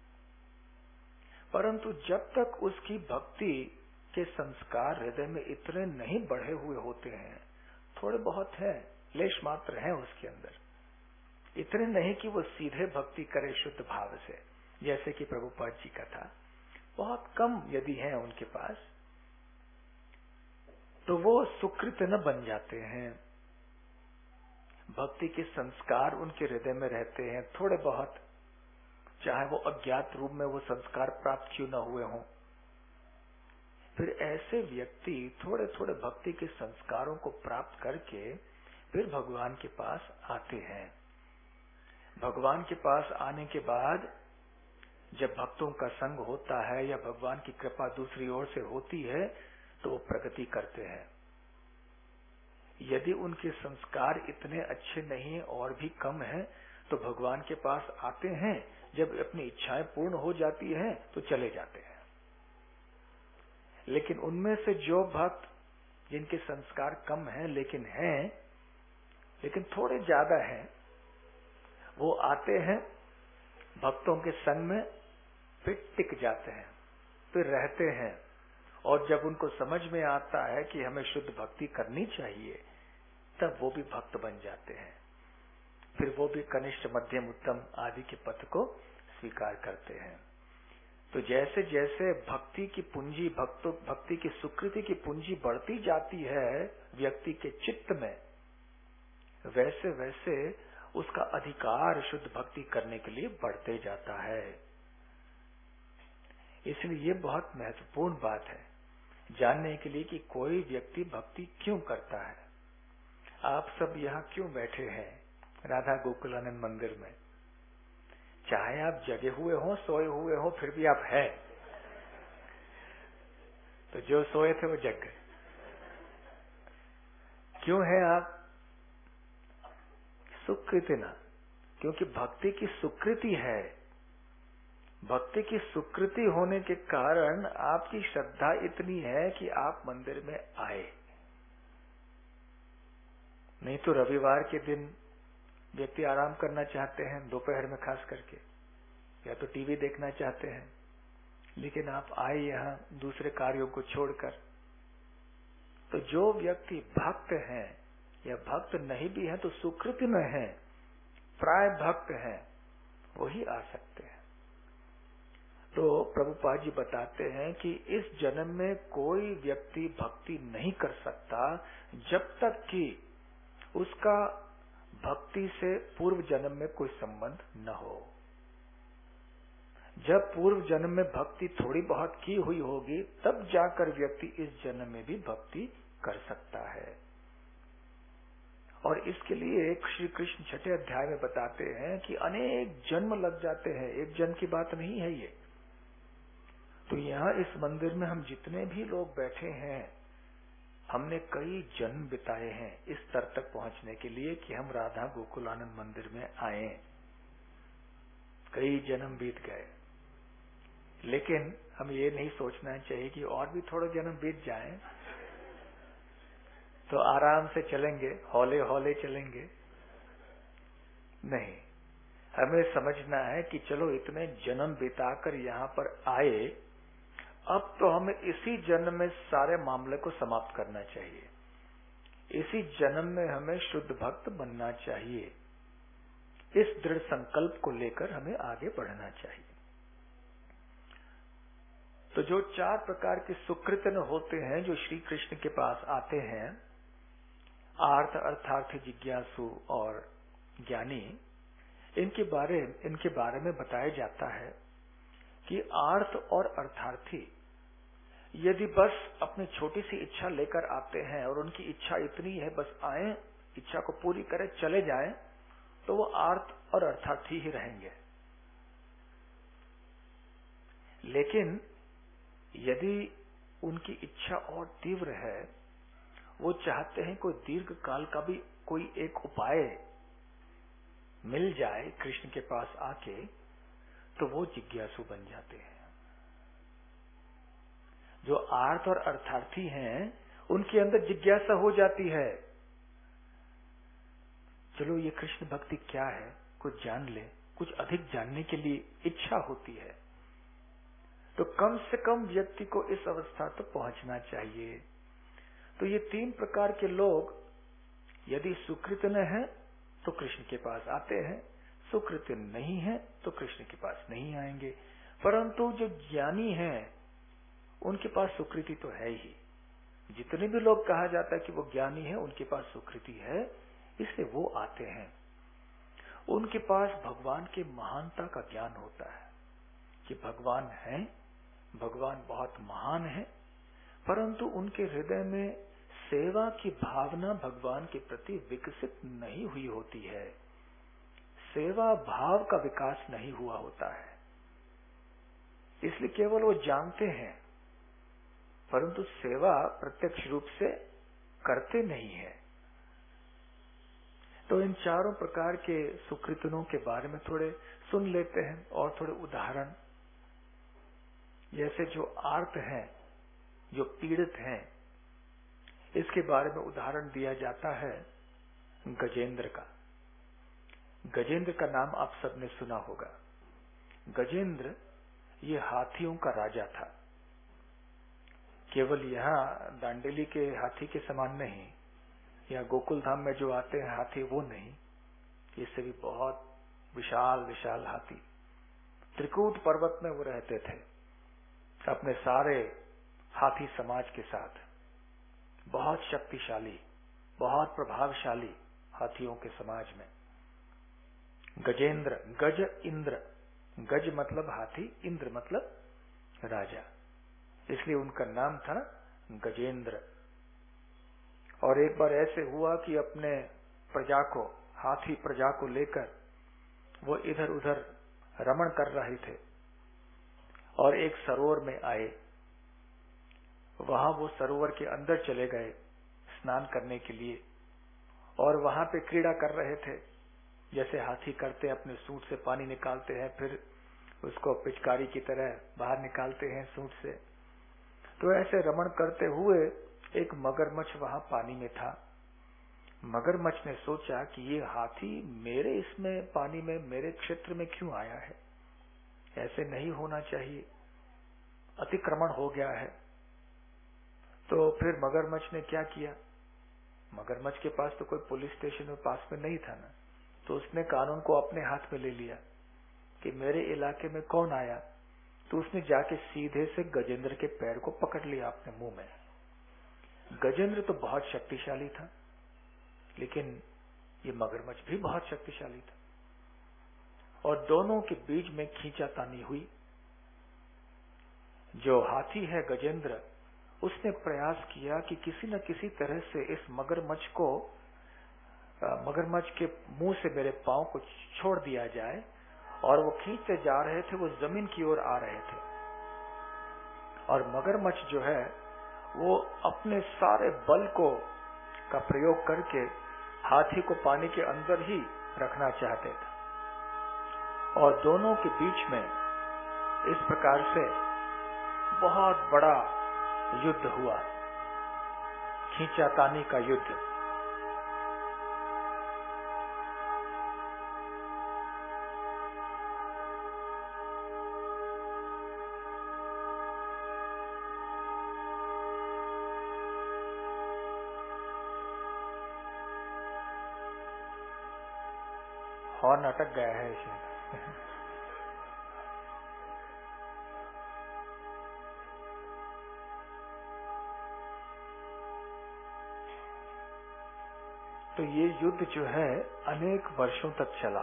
परंतु जब तक उसकी भक्ति के संस्कार हृदय में इतने नहीं बढ़े हुए होते हैं, थोड़े बहुत हैं, लेश मात्र हैं उसके अंदर, इतने नहीं कि वो सीधे भक्ति करे शुद्ध भाव से, जैसे कि प्रभुपाद जी का था, बहुत कम यदि हैं उनके पास, तो वो सुकृत न बन जाते हैं। भक्ति के संस्कार उनके हृदय में रहते हैं थोड़े बहुत, चाहे वो अज्ञात रूप में वो संस्कार प्राप्त क्यों न हुए हों। फिर ऐसे व्यक्ति थोड़े थोड़े भक्ति के संस्कारों को प्राप्त करके फिर भगवान के पास आते हैं। भगवान के पास आने के बाद जब भक्तों का संग होता है या भगवान की कृपा दूसरी ओर से होती है तो वो प्रगति करते हैं। यदि उनके संस्कार इतने अच्छे नहीं और भी कम हैं तो भगवान के पास आते हैं, जब अपनी इच्छाएं पूर्ण हो जाती हैं तो चले जाते हैं। लेकिन उनमें से जो भक्त जिनके संस्कार कम हैं लेकिन हैं, लेकिन थोड़े ज्यादा हैं, वो आते हैं भक्तों के संग में, फिर टिक जाते हैं, फिर रहते हैं, और जब उनको समझ में आता है कि हमें शुद्ध भक्ति करनी चाहिए तब वो भी भक्त बन जाते हैं। फिर वो भी कनिष्ठ मध्यम उत्तम आदि के पथ को स्वीकार करते हैं। तो जैसे जैसे भक्ति की पूंजी, भक्तों भक्ति की सुकृति की पूंजी बढ़ती जाती है व्यक्ति के चित्त में, वैसे वैसे उसका अधिकार शुद्ध भक्ति करने के लिए बढ़ते जाता है। इसलिए ये बहुत महत्वपूर्ण बात है जानने के लिए कि कोई व्यक्ति भक्ति क्यों करता है। आप सब यहाँ क्यों बैठे हैं राधा गोकुलानंद मंदिर में? चाहे आप जगे हुए हो, सोए हुए हो, फिर भी आप हैं। तो जो सोए थे वो जग गए। क्यों है आप? सुकृति ना, क्योंकि भक्ति की सुकृति है। भक्ति की सुकृति होने के कारण आपकी श्रद्धा इतनी है कि आप मंदिर में आए। नहीं तो रविवार के दिन व्यक्ति आराम करना चाहते हैं, दोपहर में खास करके, या तो टीवी देखना चाहते हैं, लेकिन आप आए यहाँ दूसरे कार्यों को छोड़कर। तो जो व्यक्ति भक्त हैं या भक्त नहीं भी हैं तो सुकृति में हैं, प्राय भक्त हैं, वही आ सकते हैं। तो प्रभुपाद जी बताते हैं कि इस जन्म में कोई व्यक्ति भक्ति नहीं कर सकता जब तक कि उसका भक्ति से पूर्व जन्म में कोई संबंध न हो। जब पूर्व जन्म में भक्ति थोड़ी बहुत की हुई होगी तब जाकर व्यक्ति इस जन्म में भी भक्ति कर सकता है। और इसके लिए श्री कृष्ण छठे अध्याय में बताते हैं कि अनेक जन्म लग जाते हैं, एक जन्म की बात नहीं है ये। तो यहाँ इस मंदिर में हम जितने भी लोग बैठे हैं, हमने कई जन्म बिताए हैं इस स्तर तक पहुंचने के लिए कि हम राधा गोकुलानंद मंदिर में आए। कई जन्म बीत गए, लेकिन हम ये नहीं सोचना चाहिए कि और भी थोड़े जन्म बीत जाएं तो आराम से चलेंगे, हौले हौले चलेंगे। नहीं, हमें समझना है कि चलो इतने जन्म बिताकर यहाँ पर आए, अब तो हमें इसी जन्म में सारे मामले को समाप्त करना चाहिए, इसी जन्म में हमें शुद्ध भक्त बनना चाहिए। इस दृढ़ संकल्प को लेकर हमें आगे बढ़ना चाहिए। तो जो चार प्रकार के सुकृतन होते हैं जो श्री कृष्ण के पास आते हैं, आर्थ, अर्थार्थी, जिज्ञासु और ज्ञानी, इनके बारे इनके बारे में बताया जाता है कि आर्थ और अर्थार्थी यदि बस अपनी छोटी सी इच्छा लेकर आते हैं और उनकी इच्छा इतनी है बस आए, इच्छा को पूरी करें, चले जाएं, तो वो आर्थ और अर्थार्थी ही रहेंगे। लेकिन यदि उनकी इच्छा और तीव्र है, वो चाहते हैं कोई दीर्घ काल का भी कोई एक उपाय मिल जाए कृष्ण के पास आके, तो वो जिज्ञासु बन जाते हैं। जो आर्थ और अर्थार्थी हैं, उनके अंदर जिज्ञासा हो जाती है, चलो ये कृष्ण भक्ति क्या है, कुछ जान ले, कुछ अधिक जानने के लिए इच्छा होती है। तो कम से कम व्यक्ति को इस अवस्था तक पहुंचना चाहिए। तो ये तीन प्रकार के लोग यदि सुकृतन है तो कृष्ण के पास आते हैं, सुकृतन नहीं है तो कृष्ण के पास नहीं आएंगे। परंतु जो ज्ञानी हैं उनके पास सुकृति तो है ही। जितने भी लोग कहा जाता है कि वो ज्ञानी है, उनके पास सुकृति है, इसलिए वो आते हैं। उनके पास भगवान के महानता का ज्ञान होता है कि भगवान है, भगवान बहुत महान है, परंतु उनके हृदय में सेवा की भावना भगवान के प्रति विकसित नहीं हुई होती है, सेवा भाव का विकास नहीं हुआ होता है। इसलिए केवल वो जानते हैं परंतु सेवा प्रत्यक्ष रूप से करते नहीं है। तो इन चारों प्रकार के सुकृतनों के बारे में थोड़े सुन लेते हैं और थोड़े उदाहरण। जैसे जो आर्त हैं, जो पीड़ित हैं, इसके बारे में उदाहरण दिया जाता है गजेंद्र का। गजेंद्र का नाम आप सबने सुना होगा। गजेंद्र ये हाथियों का राजा था। केवल यहाँ दांडेली के हाथी के समान नहीं, या गोकुल धाम में जो आते हैं हाथी वो नहीं, इससे भी बहुत विशाल विशाल हाथी। त्रिकूट पर्वत में वो रहते थे अपने सारे हाथी समाज के साथ। बहुत शक्तिशाली, बहुत प्रभावशाली हाथियों के समाज में गजेंद्र, गज इंद्र, गज मतलब हाथी, इंद्र मतलब राजा, इसलिए उनका नाम था गजेंद्र। और एक बार ऐसे हुआ कि अपने प्रजा को, हाथी प्रजा को लेकर वो इधर उधर रमण कर रहे थे और एक सरोवर में आए। वहां वो सरोवर के अंदर चले गए स्नान करने के लिए और वहां पे क्रीड़ा कर रहे थे, जैसे हाथी करते हैं, अपने सूंड से पानी निकालते हैं, फिर उसको पिचकारी की तरह बाहर निकालते हैं सूंड से। तो ऐसे रमण करते हुए एक मगरमच्छ वहां पानी में था। मगरमच्छ ने सोचा कि ये हाथी मेरे इसमें पानी में, मेरे क्षेत्र में क्यों आया है, ऐसे नहीं होना चाहिए, अतिक्रमण हो गया है। तो फिर मगरमच्छ ने क्या किया, मगरमच्छ के पास तो कोई पुलिस स्टेशन में पास में नहीं था ना, तो उसने कानून को अपने हाथ में ले लिया कि मेरे इलाके में कौन आया। तो उसने जाके सीधे से गजेंद्र के पैर को पकड़ लिया अपने मुंह में। गजेंद्र तो बहुत शक्तिशाली था, लेकिन ये मगरमच्छ भी बहुत शक्तिशाली था और दोनों के बीच में खींचातानी हुई। जो हाथी है गजेंद्र, उसने प्रयास किया कि किसी न किसी तरह से इस मगरमच्छ को, मगरमच्छ के मुंह से मेरे पांव को छोड़ दिया जाए, और वो खींचते जा रहे थे, वो जमीन की ओर आ रहे थे। और मगरमच्छ जो है वो अपने सारे बल को का प्रयोग करके हाथी को पानी के अंदर ही रखना चाहते थे और दोनों के बीच में इस प्रकार से बहुत बड़ा युद्ध हुआ, खींचातानी का युद्ध। हॉर्न अटक गया है इसे। तो ये युद्ध जो है अनेक वर्षों तक चला।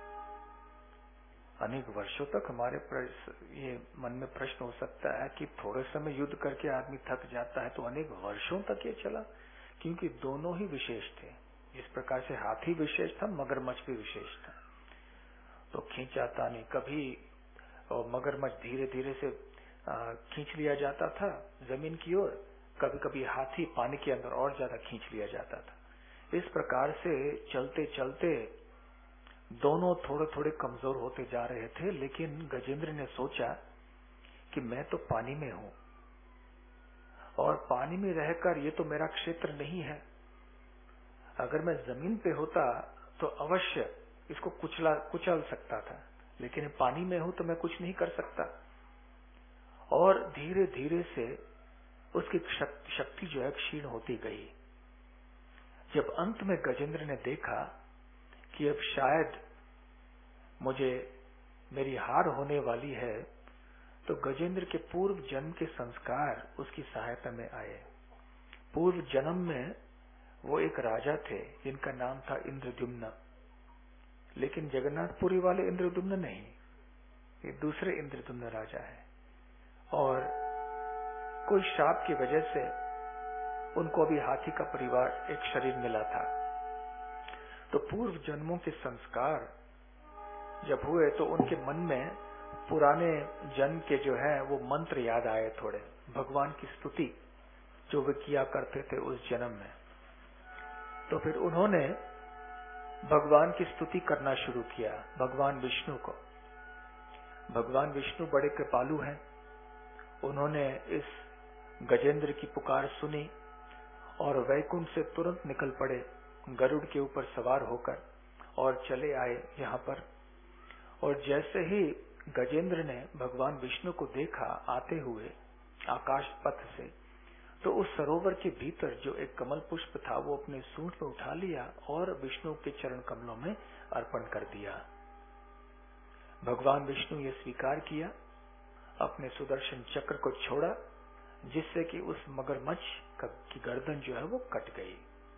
अनेक वर्षों तक हमारे ये मन में प्रश्न हो सकता है कि थोड़े समय युद्ध करके आदमी थक जाता है, तो अनेक वर्षों तक ये चला, क्योंकि दोनों ही विशेष थे। इस प्रकार से हाथी विशेष था, मगरमच्छ भी विशेष था। तो खींचाता नहीं, कभी मगरमच्छ धीरे धीरे से खींच लिया जाता था जमीन की ओर, कभी कभी हाथी पानी के अंदर और ज्यादा खींच लिया जाता था। इस प्रकार से चलते चलते दोनों थोड़े थोड़े कमजोर होते जा रहे थे। लेकिन गजेंद्र ने सोचा कि मैं तो पानी में हूं और पानी में रहकर ये तो मेरा क्षेत्र नहीं है। अगर मैं जमीन पे होता तो अवश्य इसको कुचला कुचल सकता था, लेकिन पानी में हूं तो मैं कुछ नहीं कर सकता। और धीरे धीरे से उसकी शक्ति जो है क्षीण होती गई। जब अंत में गजेंद्र ने देखा कि अब शायद मुझे मेरी हार होने वाली है, तो गजेंद्र के पूर्व जन्म के संस्कार उसकी सहायता में आए। पूर्व जन्म में वो एक राजा थे जिनका नाम था इंद्रद्युम्न, लेकिन जगन्नाथपुरी वाले इंद्रद्युम्न नहीं, ये दूसरे इंद्रद्युम्न राजा है। और कोई श्राप की वजह से उनको अभी हाथी का परिवार एक शरीर मिला था। तो पूर्व जन्मों के संस्कार जब हुए तो उनके मन में पुराने जन्म के जो है वो मंत्र याद आए, थोड़े भगवान की स्तुति जो वे किया करते थे उस जन्म में। तो फिर उन्होंने भगवान की स्तुति करना शुरू किया, भगवान विष्णु को। भगवान विष्णु बड़े कृपालु हैं। उन्होंने इस गजेंद्र की पुकार सुनी और वैकुंठ से तुरंत निकल पड़े गरुड़ के ऊपर सवार होकर और चले आए यहाँ पर। और जैसे ही गजेंद्र ने भगवान विष्णु को देखा आते हुए आकाश पथ से, तो उस सरोवर के भीतर जो एक कमल पुष्प था वो अपने सूंड में उठा लिया और विष्णु के चरण कमलों में अर्पण कर दिया। भगवान विष्णु ये स्वीकार किया, अपने सुदर्शन चक्र को छोड़ा, जिससे कि उस मगरमच्छ की गर्दन जो है वो कट गई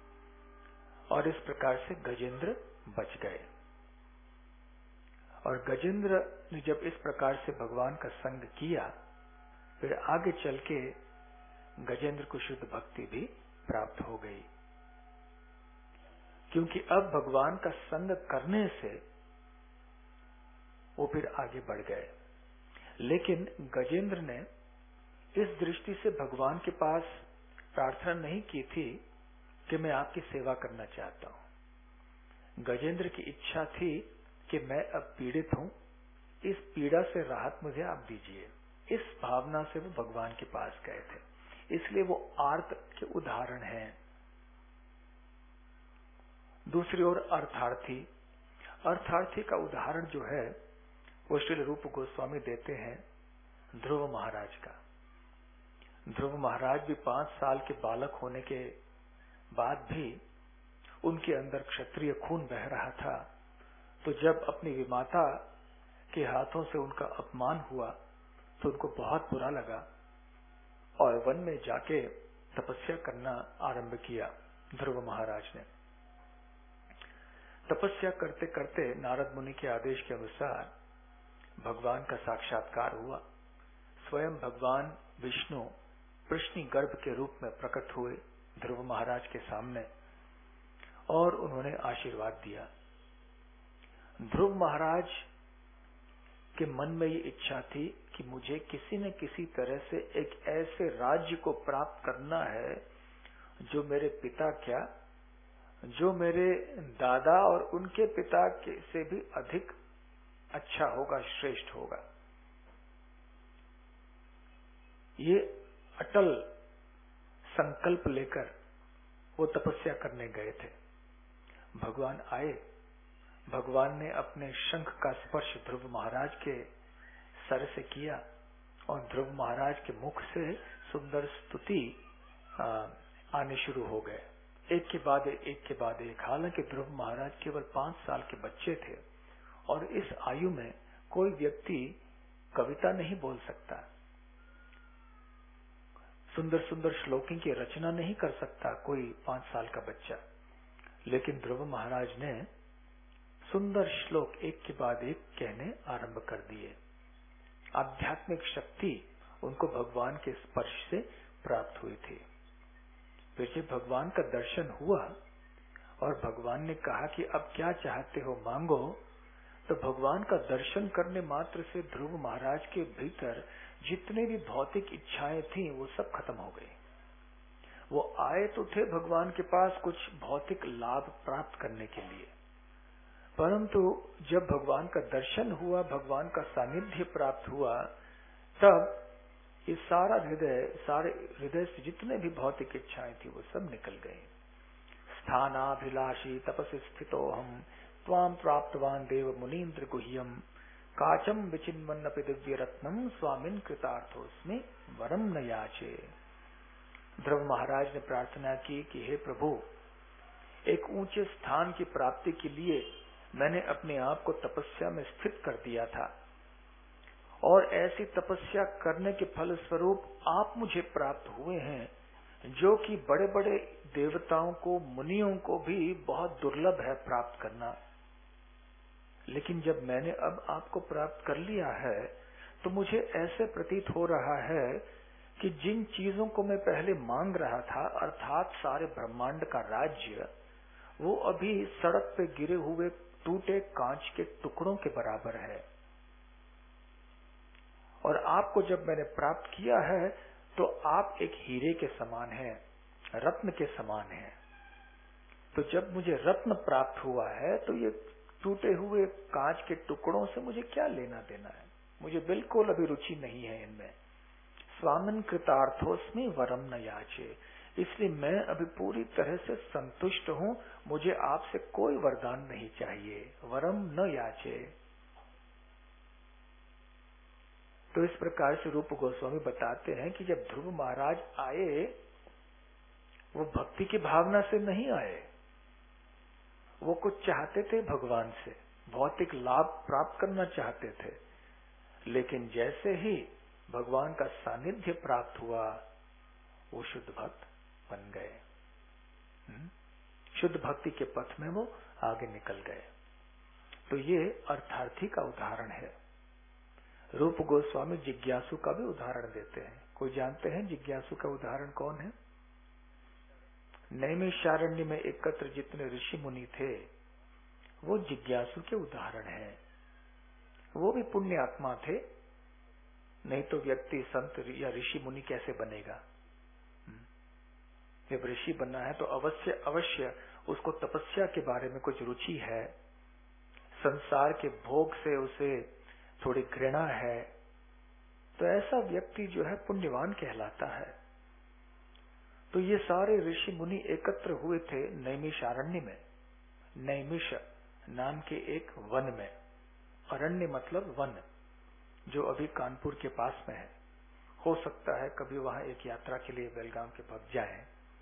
और इस प्रकार से गजेंद्र बच गए। और गजेंद्र ने जब इस प्रकार से भगवान का संग किया, फिर आगे चल के गजेंद्र को शुद्ध भक्ति भी प्राप्त हो गई, क्योंकि अब भगवान का संग करने से वो फिर आगे बढ़ गए। लेकिन गजेंद्र ने इस दृष्टि से भगवान के पास प्रार्थना नहीं की थी कि मैं आपकी सेवा करना चाहता हूं। गजेंद्र की इच्छा थी कि मैं अब पीड़ित हूं, इस पीड़ा से राहत मुझे आप दीजिए। इस भावना से वो भगवान के पास गए थे, इसलिए वो आर्त के उदाहरण हैं। दूसरी ओर अर्थार्थी, अर्थार्थी का उदाहरण जो है वो श्री रूप गोस्वामी देते हैं ध्रुव महाराज का। ध्रुव महाराज भी पांच साल के बालक होने के बाद भी उनके अंदर क्षत्रिय खून बह रहा था। तो जब अपनी विमाता के हाथों से उनका अपमान हुआ तो उनको बहुत बुरा लगा और वन में जाके तपस्या करना आरंभ किया। ध्रुव महाराज ने तपस्या करते करते नारद मुनि के आदेश के अनुसार भगवान का साक्षात्कार हुआ। स्वयं भगवान विष्णु कृष्ण गर्भ के रूप में प्रकट हुए ध्रुव महाराज के सामने और उन्होंने आशीर्वाद दिया। ध्रुव महाराज के मन में ये इच्छा थी कि मुझे किसी न किसी तरह से एक ऐसे राज्य को प्राप्त करना है जो मेरे पिता क्या, जो मेरे दादा और उनके पिता के से भी अधिक अच्छा होगा, श्रेष्ठ होगा। ये अटल संकल्प लेकर वो तपस्या करने गए थे। भगवान आए, भगवान ने अपने शंख का स्पर्श ध्रुव महाराज के सर से किया और ध्रुव महाराज के मुख से सुंदर स्तुति आने शुरू हो गए, एक के बाद एक के बाद एक। हालांकि ध्रुव महाराज केवल पांच साल के बच्चे थे, और इस आयु में कोई व्यक्ति कविता नहीं बोल सकता, सुंदर सुंदर श्लोकों की रचना नहीं कर सकता कोई पांच साल का बच्चा। लेकिन ध्रुव महाराज ने सुंदर श्लोक एक के बाद एक कहने आरंभ कर दिए। आध्यात्मिक शक्ति उनको भगवान के स्पर्श से प्राप्त हुई थी। फिर जब भगवान का दर्शन हुआ और भगवान ने कहा कि अब क्या चाहते हो मांगो, तो भगवान का दर्शन करने मात्र से ध्रुव महाराज के भीतर जितने भी भौतिक इच्छाएं थी वो सब खत्म हो गई। वो आए तो थे भगवान के पास कुछ भौतिक लाभ प्राप्त करने के लिए, परंतु जब भगवान का दर्शन हुआ, भगवान का सानिध्य प्राप्त हुआ, तब ये सारा हृदय सारे हृदय से जितने भी भौतिक इच्छाएं थी वो सब निकल गई। स्थानाभिलाषी तपसि स्थितो हम त्वाम प्राप्तवान देव मुनीन्द्र गुह्यम काचम विचिन्वन्नपि दिव्य रत्नम स्वामिन कृतार्थोस्मि वरम न याचे। ध्रुव महाराज ने प्रार्थना की कि हे प्रभु, एक ऊंचे स्थान की प्राप्ति के लिए मैंने अपने आप को तपस्या में स्थित कर दिया था और ऐसी तपस्या करने के फल स्वरूप आप मुझे प्राप्त हुए हैं, जो कि बड़े बड़े देवताओं को, मुनियों को भी बहुत दुर्लभ है प्राप्त करना। लेकिन जब मैंने अब आपको प्राप्त कर लिया है तो मुझे ऐसे प्रतीत हो रहा है कि जिन चीजों को मैं पहले मांग रहा था, अर्थात सारे ब्रह्मांड का राज्य, वो अभी सड़क पे गिरे हुए टूटे कांच के टुकड़ों के बराबर है। और आपको जब मैंने प्राप्त किया है तो आप एक हीरे के समान हैं, रत्न के समान हैं। तो जब मुझे रत्न प्राप्त हुआ है तो ये टूटे हुए कांच के टुकड़ों से मुझे क्या लेना देना है, मुझे बिल्कुल अभी रुचि नहीं है इनमें। स्वामिन कृतार्थोस्मि वरम न याचे, इसलिए मैं अभी पूरी तरह से संतुष्ट हूं, मुझे आपसे कोई वरदान नहीं चाहिए। वरम न याचे। तो इस प्रकार से रूप गोस्वामी बताते हैं कि जब ध्रुव महाराज आए, वो भक्ति की भावना से नहीं आए, वो कुछ चाहते थे भगवान से, भौतिक लाभ प्राप्त करना चाहते थे। लेकिन जैसे ही भगवान का सानिध्य प्राप्त हुआ, वो शुद्ध भक्त बन गए, शुद्ध भक्ति के पथ में वो आगे निकल गए। तो ये अर्थार्थी का उदाहरण है। रूप गोस्वामी जिज्ञासु का भी उदाहरण देते हैं। कोई जानते हैं जिज्ञासु का उदाहरण कौन है? नैमिषारण्य में एकत्र जितने ऋषि मुनि थे वो जिज्ञासु के उदाहरण हैं। वो भी पुण्य आत्मा थे, नहीं तो व्यक्ति संत या ऋषि मुनि कैसे बनेगा? जब ऋषि बनना है तो अवश्य अवश्य उसको तपस्या के बारे में कुछ रुचि है, संसार के भोग से उसे थोड़ी घृणा है, तो ऐसा व्यक्ति जो है पुण्यवान कहलाता है। तो ये सारे ऋषि मुनि एकत्र हुए थे नैमिषारण्य में, नैमिष नाम के एक वन में। अरण्य मतलब वन, जो अभी कानपुर के पास में है। हो सकता है कभी वहां एक यात्रा के लिए बेलगाम के भक्त जाएं,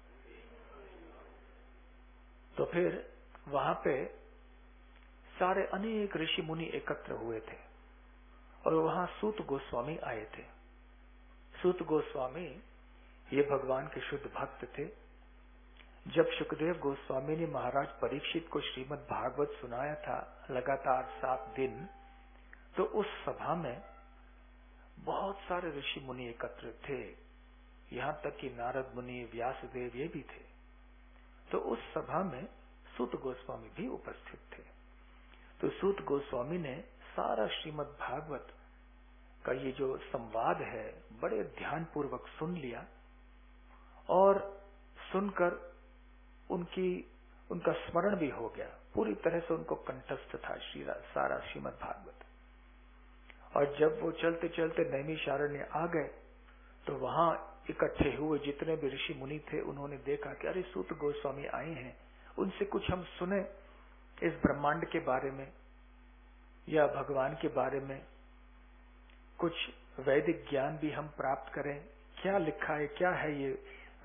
तो फिर वहां पे सारे अनेक ऋषि मुनि एकत्र हुए थे और वहां सूत गोस्वामी आए थे। सूत गोस्वामी ये भगवान के शुद्ध भक्त थे। जब सुखदेव गोस्वामी ने महाराज परीक्षित को श्रीमद् भागवत सुनाया था लगातार सात दिन, तो उस सभा में बहुत सारे ऋषि मुनि एकत्र थे, यहाँ तक कि नारद मुनि, व्यासदेव ये भी थे। तो उस सभा में सूत गोस्वामी भी उपस्थित थे। तो सूत गोस्वामी ने सारा श्रीमद् भागवत का ये जो संवाद है बड़े ध्यान पूर्वक सुन लिया और सुनकर उनकी उनका स्मरण भी हो गया, पूरी तरह से उनको कंठस्थ था श्री सारा श्रीमद् भागवत। और जब वो चलते चलते नैमिषारण्य आ गए तो वहां इकट्ठे हुए जितने भी ऋषि मुनि थे, उन्होंने देखा कि अरे सूत गोस्वामी आए हैं, उनसे कुछ हम सुने इस ब्रह्मांड के बारे में या भगवान के बारे में, कुछ वैदिक ज्ञान भी हम प्राप्त करें। क्या लिखा है, क्या है ये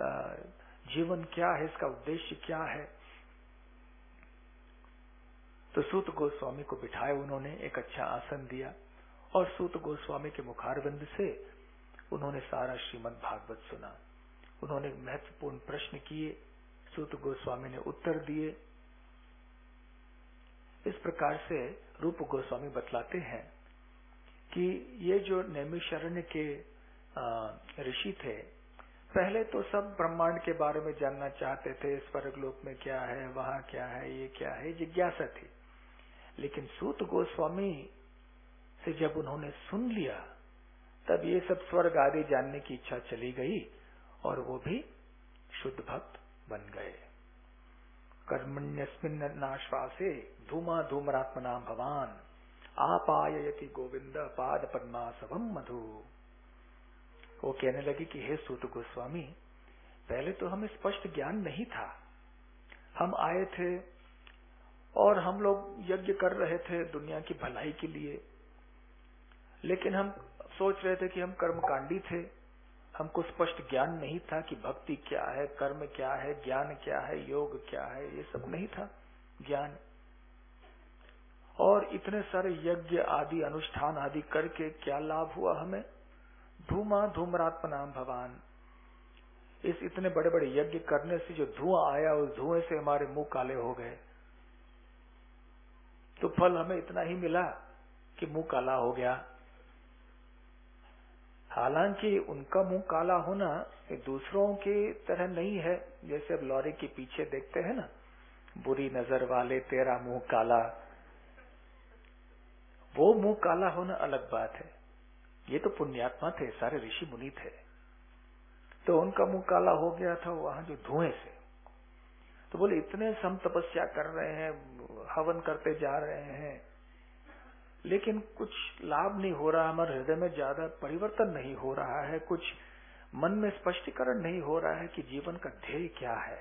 जीवन, क्या है इसका उद्देश्य, क्या है। तो सूत गोस्वामी को बिठाए उन्होंने, एक अच्छा आसन दिया और सूत गोस्वामी के मुखारविंद से उन्होंने सारा श्रीमद् भागवत सुना। उन्होंने महत्वपूर्ण प्रश्न किए, सूत गोस्वामी ने उत्तर दिए। इस प्रकार से रूप गोस्वामी बतलाते हैं कि ये जो नैमिषारण्य के ऋषि थे, पहले तो सब ब्रह्मांड के बारे में जानना चाहते थे, स्वर्गलोक में क्या है, वहां क्या है, ये क्या है, जिज्ञासा थी। लेकिन सूत गोस्वामी से जब उन्होंने सुन लिया, तब ये सब स्वर्ग आदि जानने की इच्छा चली गई और वो भी शुद्ध भक्त बन गए। कर्मण्यस्मिन् नाश्वासे धूमा धूमरात्मना भवान आपाययति गोविंद पाद पद्मासवम मधु। वो कहने लगी कि हे सूत गोस्वामी, पहले तो हमें स्पष्ट ज्ञान नहीं था। हम आए थे और हम लोग यज्ञ कर रहे थे दुनिया की भलाई के लिए, लेकिन हम सोच रहे थे कि हम कर्मकांडी थे। हमको स्पष्ट ज्ञान नहीं था कि भक्ति क्या है, कर्म क्या है, ज्ञान क्या है, योग क्या है, ये सब नहीं था ज्ञान। और इतने सारे यज्ञ आदि अनुष्ठान आदि करके क्या लाभ हुआ हमें? धूमा धूम्रात्मनाम भवान, इस इतने बड़े बड़े यज्ञ करने से जो धुआं आया, उस धुएं से हमारे मुंह काले हो गए। तो फल हमें इतना ही मिला कि मुंह काला हो गया। हालांकि उनका मुंह काला होना दूसरों की तरह नहीं है। जैसे अब लॉरी के पीछे देखते हैं ना, बुरी नजर वाले तेरा मुंह काला, वो मुंह काला होना अलग बात है। ये तो पुण्यात्मा थे, सारे ऋषि मुनि थे, तो उनका मुंह काला हो गया था वहां जो धुएं से। तो बोले इतने सम तपस्या कर रहे हैं, हवन करते जा रहे हैं, लेकिन कुछ लाभ नहीं हो रहा, हमारे हृदय में ज्यादा परिवर्तन नहीं हो रहा है, कुछ मन में स्पष्टीकरण नहीं हो रहा है कि जीवन का ध्येय क्या है।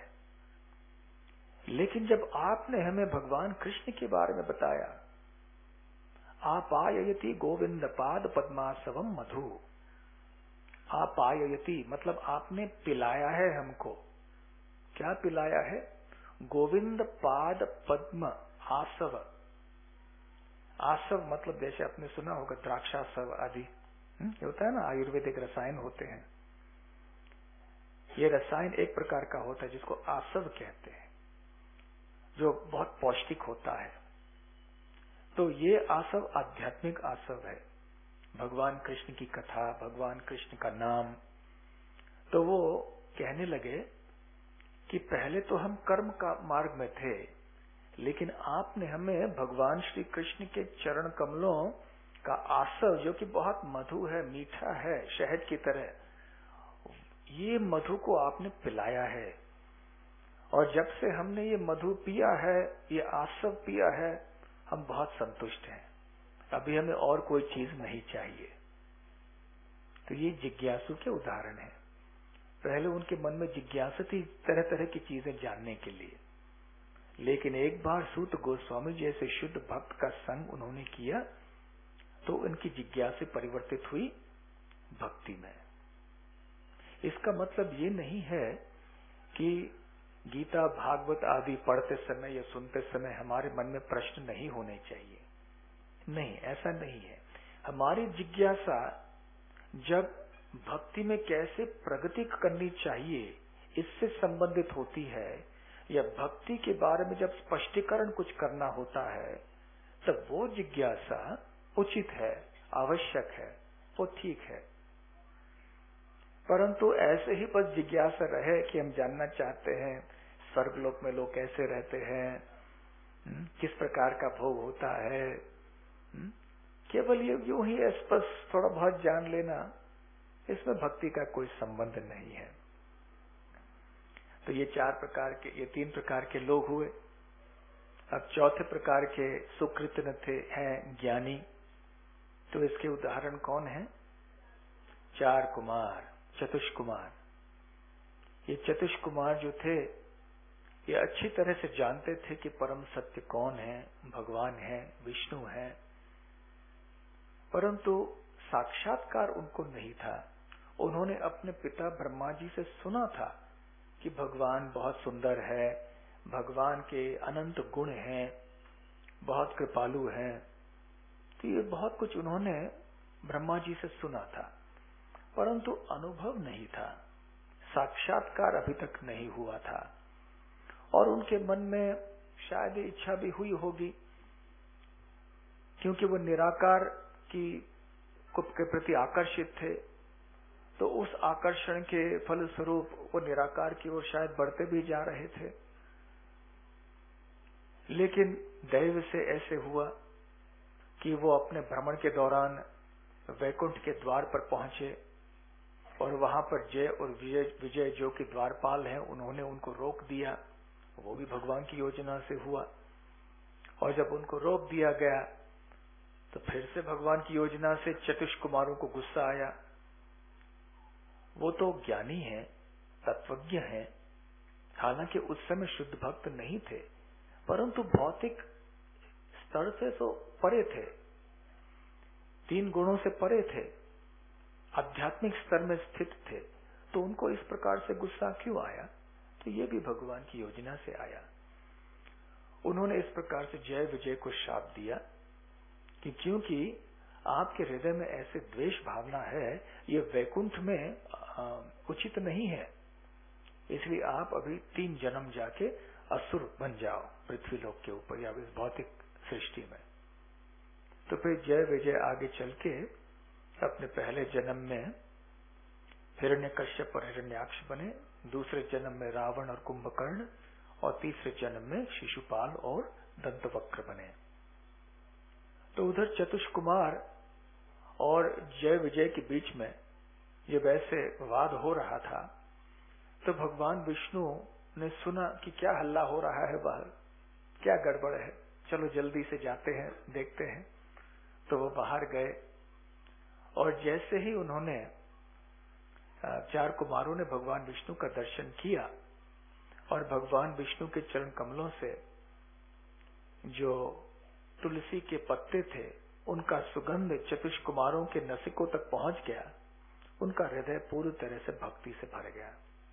लेकिन जब आपने हमें भगवान कृष्ण के बारे में बताया, आपाययति गोविंद पाद पद्मासवम मधु, आपाययति मतलब आपने पिलाया है हमको। क्या पिलाया है? गोविंद पाद पद्म आसव। आसव मतलब जैसे आपने सुना होगा द्राक्षासव आदि, ये होता है ना, आयुर्वेदिक रसायन होते हैं। ये रसायन एक प्रकार का होता है जिसको आसव कहते हैं, जो बहुत पौष्टिक होता है। तो ये आसव आध्यात्मिक आसव है, भगवान कृष्ण की कथा, भगवान कृष्ण का नाम। तो वो कहने लगे कि पहले तो हम कर्म का मार्ग में थे, लेकिन आपने हमें भगवान श्री कृष्ण के चरण कमलों का आसव, जो कि बहुत मधु है, मीठा है, शहद की तरह, ये मधु को आपने पिलाया है। और जब से हमने ये मधु पिया है, ये आसव पिया है, हम बहुत संतुष्ट हैं। अभी हमें और कोई चीज नहीं चाहिए। तो ये जिज्ञासु के उदाहरण है। पहले उनके मन में जिज्ञासा थी तरह तरह की चीजें जानने के लिए, लेकिन एक बार सूत गोस्वामी जैसे शुद्ध भक्त का संग उन्होंने किया तो उनकी जिज्ञासा परिवर्तित हुई भक्ति में। इसका मतलब ये नहीं है कि गीता भागवत आदि पढ़ते समय या सुनते समय हमारे मन में प्रश्न नहीं होने चाहिए। नहीं, ऐसा नहीं है। हमारी जिज्ञासा जब भक्ति में कैसे प्रगति करनी चाहिए इससे संबंधित होती है, या भक्ति के बारे में जब स्पष्टीकरण कुछ करना होता है, तब वो जिज्ञासा उचित है, आवश्यक है, वो ठीक है। परंतु ऐसे ही बस जिज्ञासा रहे कि हम जानना चाहते हैं स्वर्गलोक में लोग कैसे रहते हैं, किस प्रकार का भोग होता है, केवल ये यूं ही स्पष्ट थोड़ा बहुत जान लेना, इसमें भक्ति का कोई संबंध नहीं है। तो ये चार प्रकार के, ये तीन प्रकार के लोग हुए। अब चौथे प्रकार के सुकृतन थे हैं ज्ञानी। तो इसके उदाहरण कौन है? चार कुमार, चतुष्कुमार। ये चतुष्कुमार जो थे, ये अच्छी तरह से जानते थे कि परम सत्य कौन है, भगवान है, विष्णु है, परंतु साक्षात्कार उनको नहीं था। उन्होंने अपने पिता ब्रह्मा जी से सुना था कि भगवान बहुत सुंदर है, भगवान के अनंत गुण हैं, बहुत कृपालु हैं। तो ये बहुत कुछ उन्होंने ब्रह्मा जी से सुना था, परंतु अनुभव नहीं था, साक्षात्कार अभी तक नहीं हुआ था। और उनके मन में शायद इच्छा भी हुई होगी, क्योंकि वो निराकार की के प्रति आकर्षित थे, तो उस आकर्षण के फलस्वरूप वो निराकार की ओर शायद बढ़ते भी जा रहे थे। लेकिन दैव से ऐसे हुआ कि वो अपने भ्रमण के दौरान वैकुंठ के द्वार पर पहुंचे और वहां पर जय और विजय विजय जो कि द्वारपाल हैं, उन्होंने उनको रोक दिया। वो भी भगवान की योजना से हुआ। और जब उनको रोक दिया गया तो फिर से भगवान की योजना से चतुष्कुमारों को गुस्सा आया। वो तो ज्ञानी हैं, तत्वज्ञ हैं, हालांकि उस समय शुद्ध भक्त नहीं थे, परंतु भौतिक स्तर से तो परे थे, तीन गुणों से परे थे, आध्यात्मिक स्तर में स्थित थे। तो उनको इस प्रकार से गुस्सा क्यों आया? तो ये भी भगवान की योजना से आया। उन्होंने इस प्रकार से जय विजय को शाप दिया कि क्योंकि आपके हृदय में ऐसे द्वेष भावना है, ये वैकुंठ में उचित नहीं है, इसलिए आप अभी तीन जन्म जाके असुर बन जाओ पृथ्वी लोक के ऊपर या इस भौतिक सृष्टि में। तो फिर जय विजय आगे चल के अपने पहले जन्म में हिरण्यकश्यप और हिरण्याक्ष बने, दूसरे जन्म में रावण और कुंभकर्ण, और तीसरे जन्म में शिशुपाल और दंतवक्र बने। तो उधर चतुष्कुमार और जय विजय के बीच में ये वैसे वाद हो रहा था। तो भगवान विष्णु ने सुना कि क्या हल्ला हो रहा है बाहर, क्या गड़बड़ है, चलो जल्दी से जाते हैं, देखते हैं। तो वो बाहर गए और जैसे ही उन्होंने, चार कुमारों ने भगवान विष्णु का दर्शन किया और भगवान विष्णु के चरण कमलों से जो तुलसी के पत्ते थे उनका सुगंध चतुष्कुमारों के नसिकों तक पहुंच गया, उनका हृदय पूरी तरह से भक्ति से भर गया।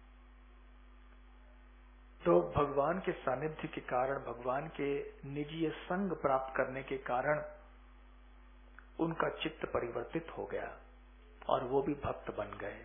तो भगवान के सानिध्य के कारण, भगवान के निजीय संग प्राप्त करने के कारण उनका चित्त परिवर्तित हो गया और वो भी भक्त बन गए।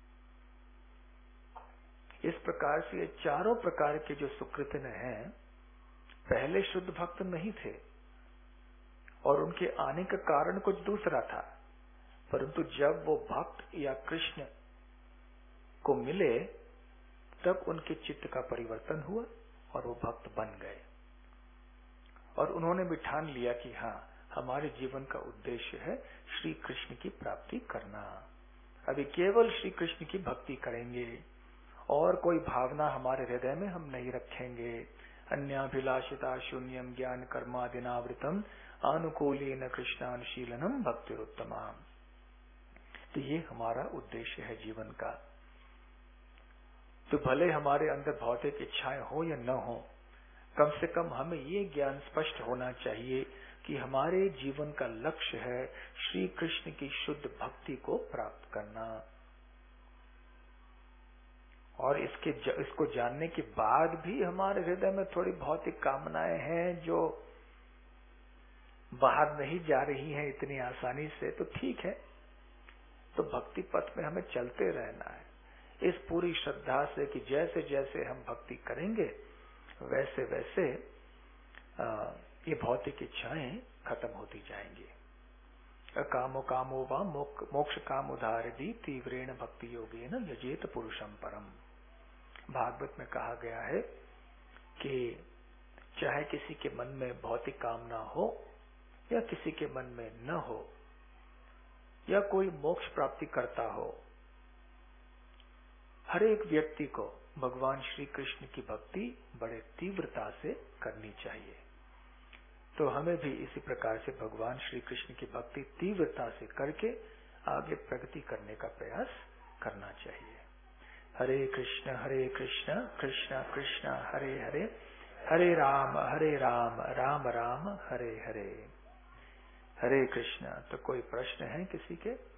इस प्रकार से ये चारों प्रकार के जो सुकृतिन हैं, पहले शुद्ध भक्त नहीं थे और उनके आने का कारण कुछ दूसरा था, परंतु जब वो भक्त या कृष्ण को मिले तब उनके चित्त का परिवर्तन हुआ और वो भक्त बन गए। और उन्होंने भी ठान लिया कि हाँ, हमारे जीवन का उद्देश्य है श्री कृष्ण की प्राप्ति करना। अभी केवल श्री कृष्ण की भक्ति करेंगे और कोई भावना हमारे हृदय में हम नहीं रखेंगे। अन्याभिलाषिता शून्यम ज्ञान कर्मादिनावृतम अनुकूलेन कृष्णानुशीलनम भक्तिरुत्तमा। तो ये हमारा उद्देश्य है जीवन का। तो भले हमारे अंदर भौतिक इच्छाएं हो या न हो, कम से कम हमें ये ज्ञान स्पष्ट होना चाहिए कि हमारे जीवन का लक्ष्य है श्री कृष्ण की शुद्ध भक्ति को प्राप्त करना। और इसके इसको जानने के बाद भी हमारे हृदय में थोड़ी भौतिक कामनाएं हैं जो बाहर नहीं जा रही हैं इतनी आसानी से, तो ठीक है। तो भक्ति पथ में हमें चलते रहना है इस पूरी श्रद्धा से कि जैसे जैसे हम भक्ति करेंगे वैसे वैसे आ, ये भौतिक इच्छाएं खत्म होती जाएंगी। कामो कामो वा मोक्ष काम उदारदी तीव्रेण भक्ति योगेन यजेत पुरुषम परम। भागवत में कहा गया है कि चाहे किसी के मन में भौतिक कामना हो या किसी के मन में न हो या कोई मोक्ष प्राप्ति करता हो, हर एक व्यक्ति को भगवान श्री कृष्ण की भक्ति बड़े तीव्रता से करनी चाहिए। तो हमें भी इसी प्रकार से भगवान श्री कृष्ण की भक्ति तीव्रता से करके आगे प्रगति करने का प्रयास करना चाहिए। हरे कृष्ण हरे कृष्ण कृष्ण कृष्ण हरे हरे, हरे राम हरे राम राम राम हरे हरे। हरे कृष्ण। तो कोई प्रश्न है किसी के?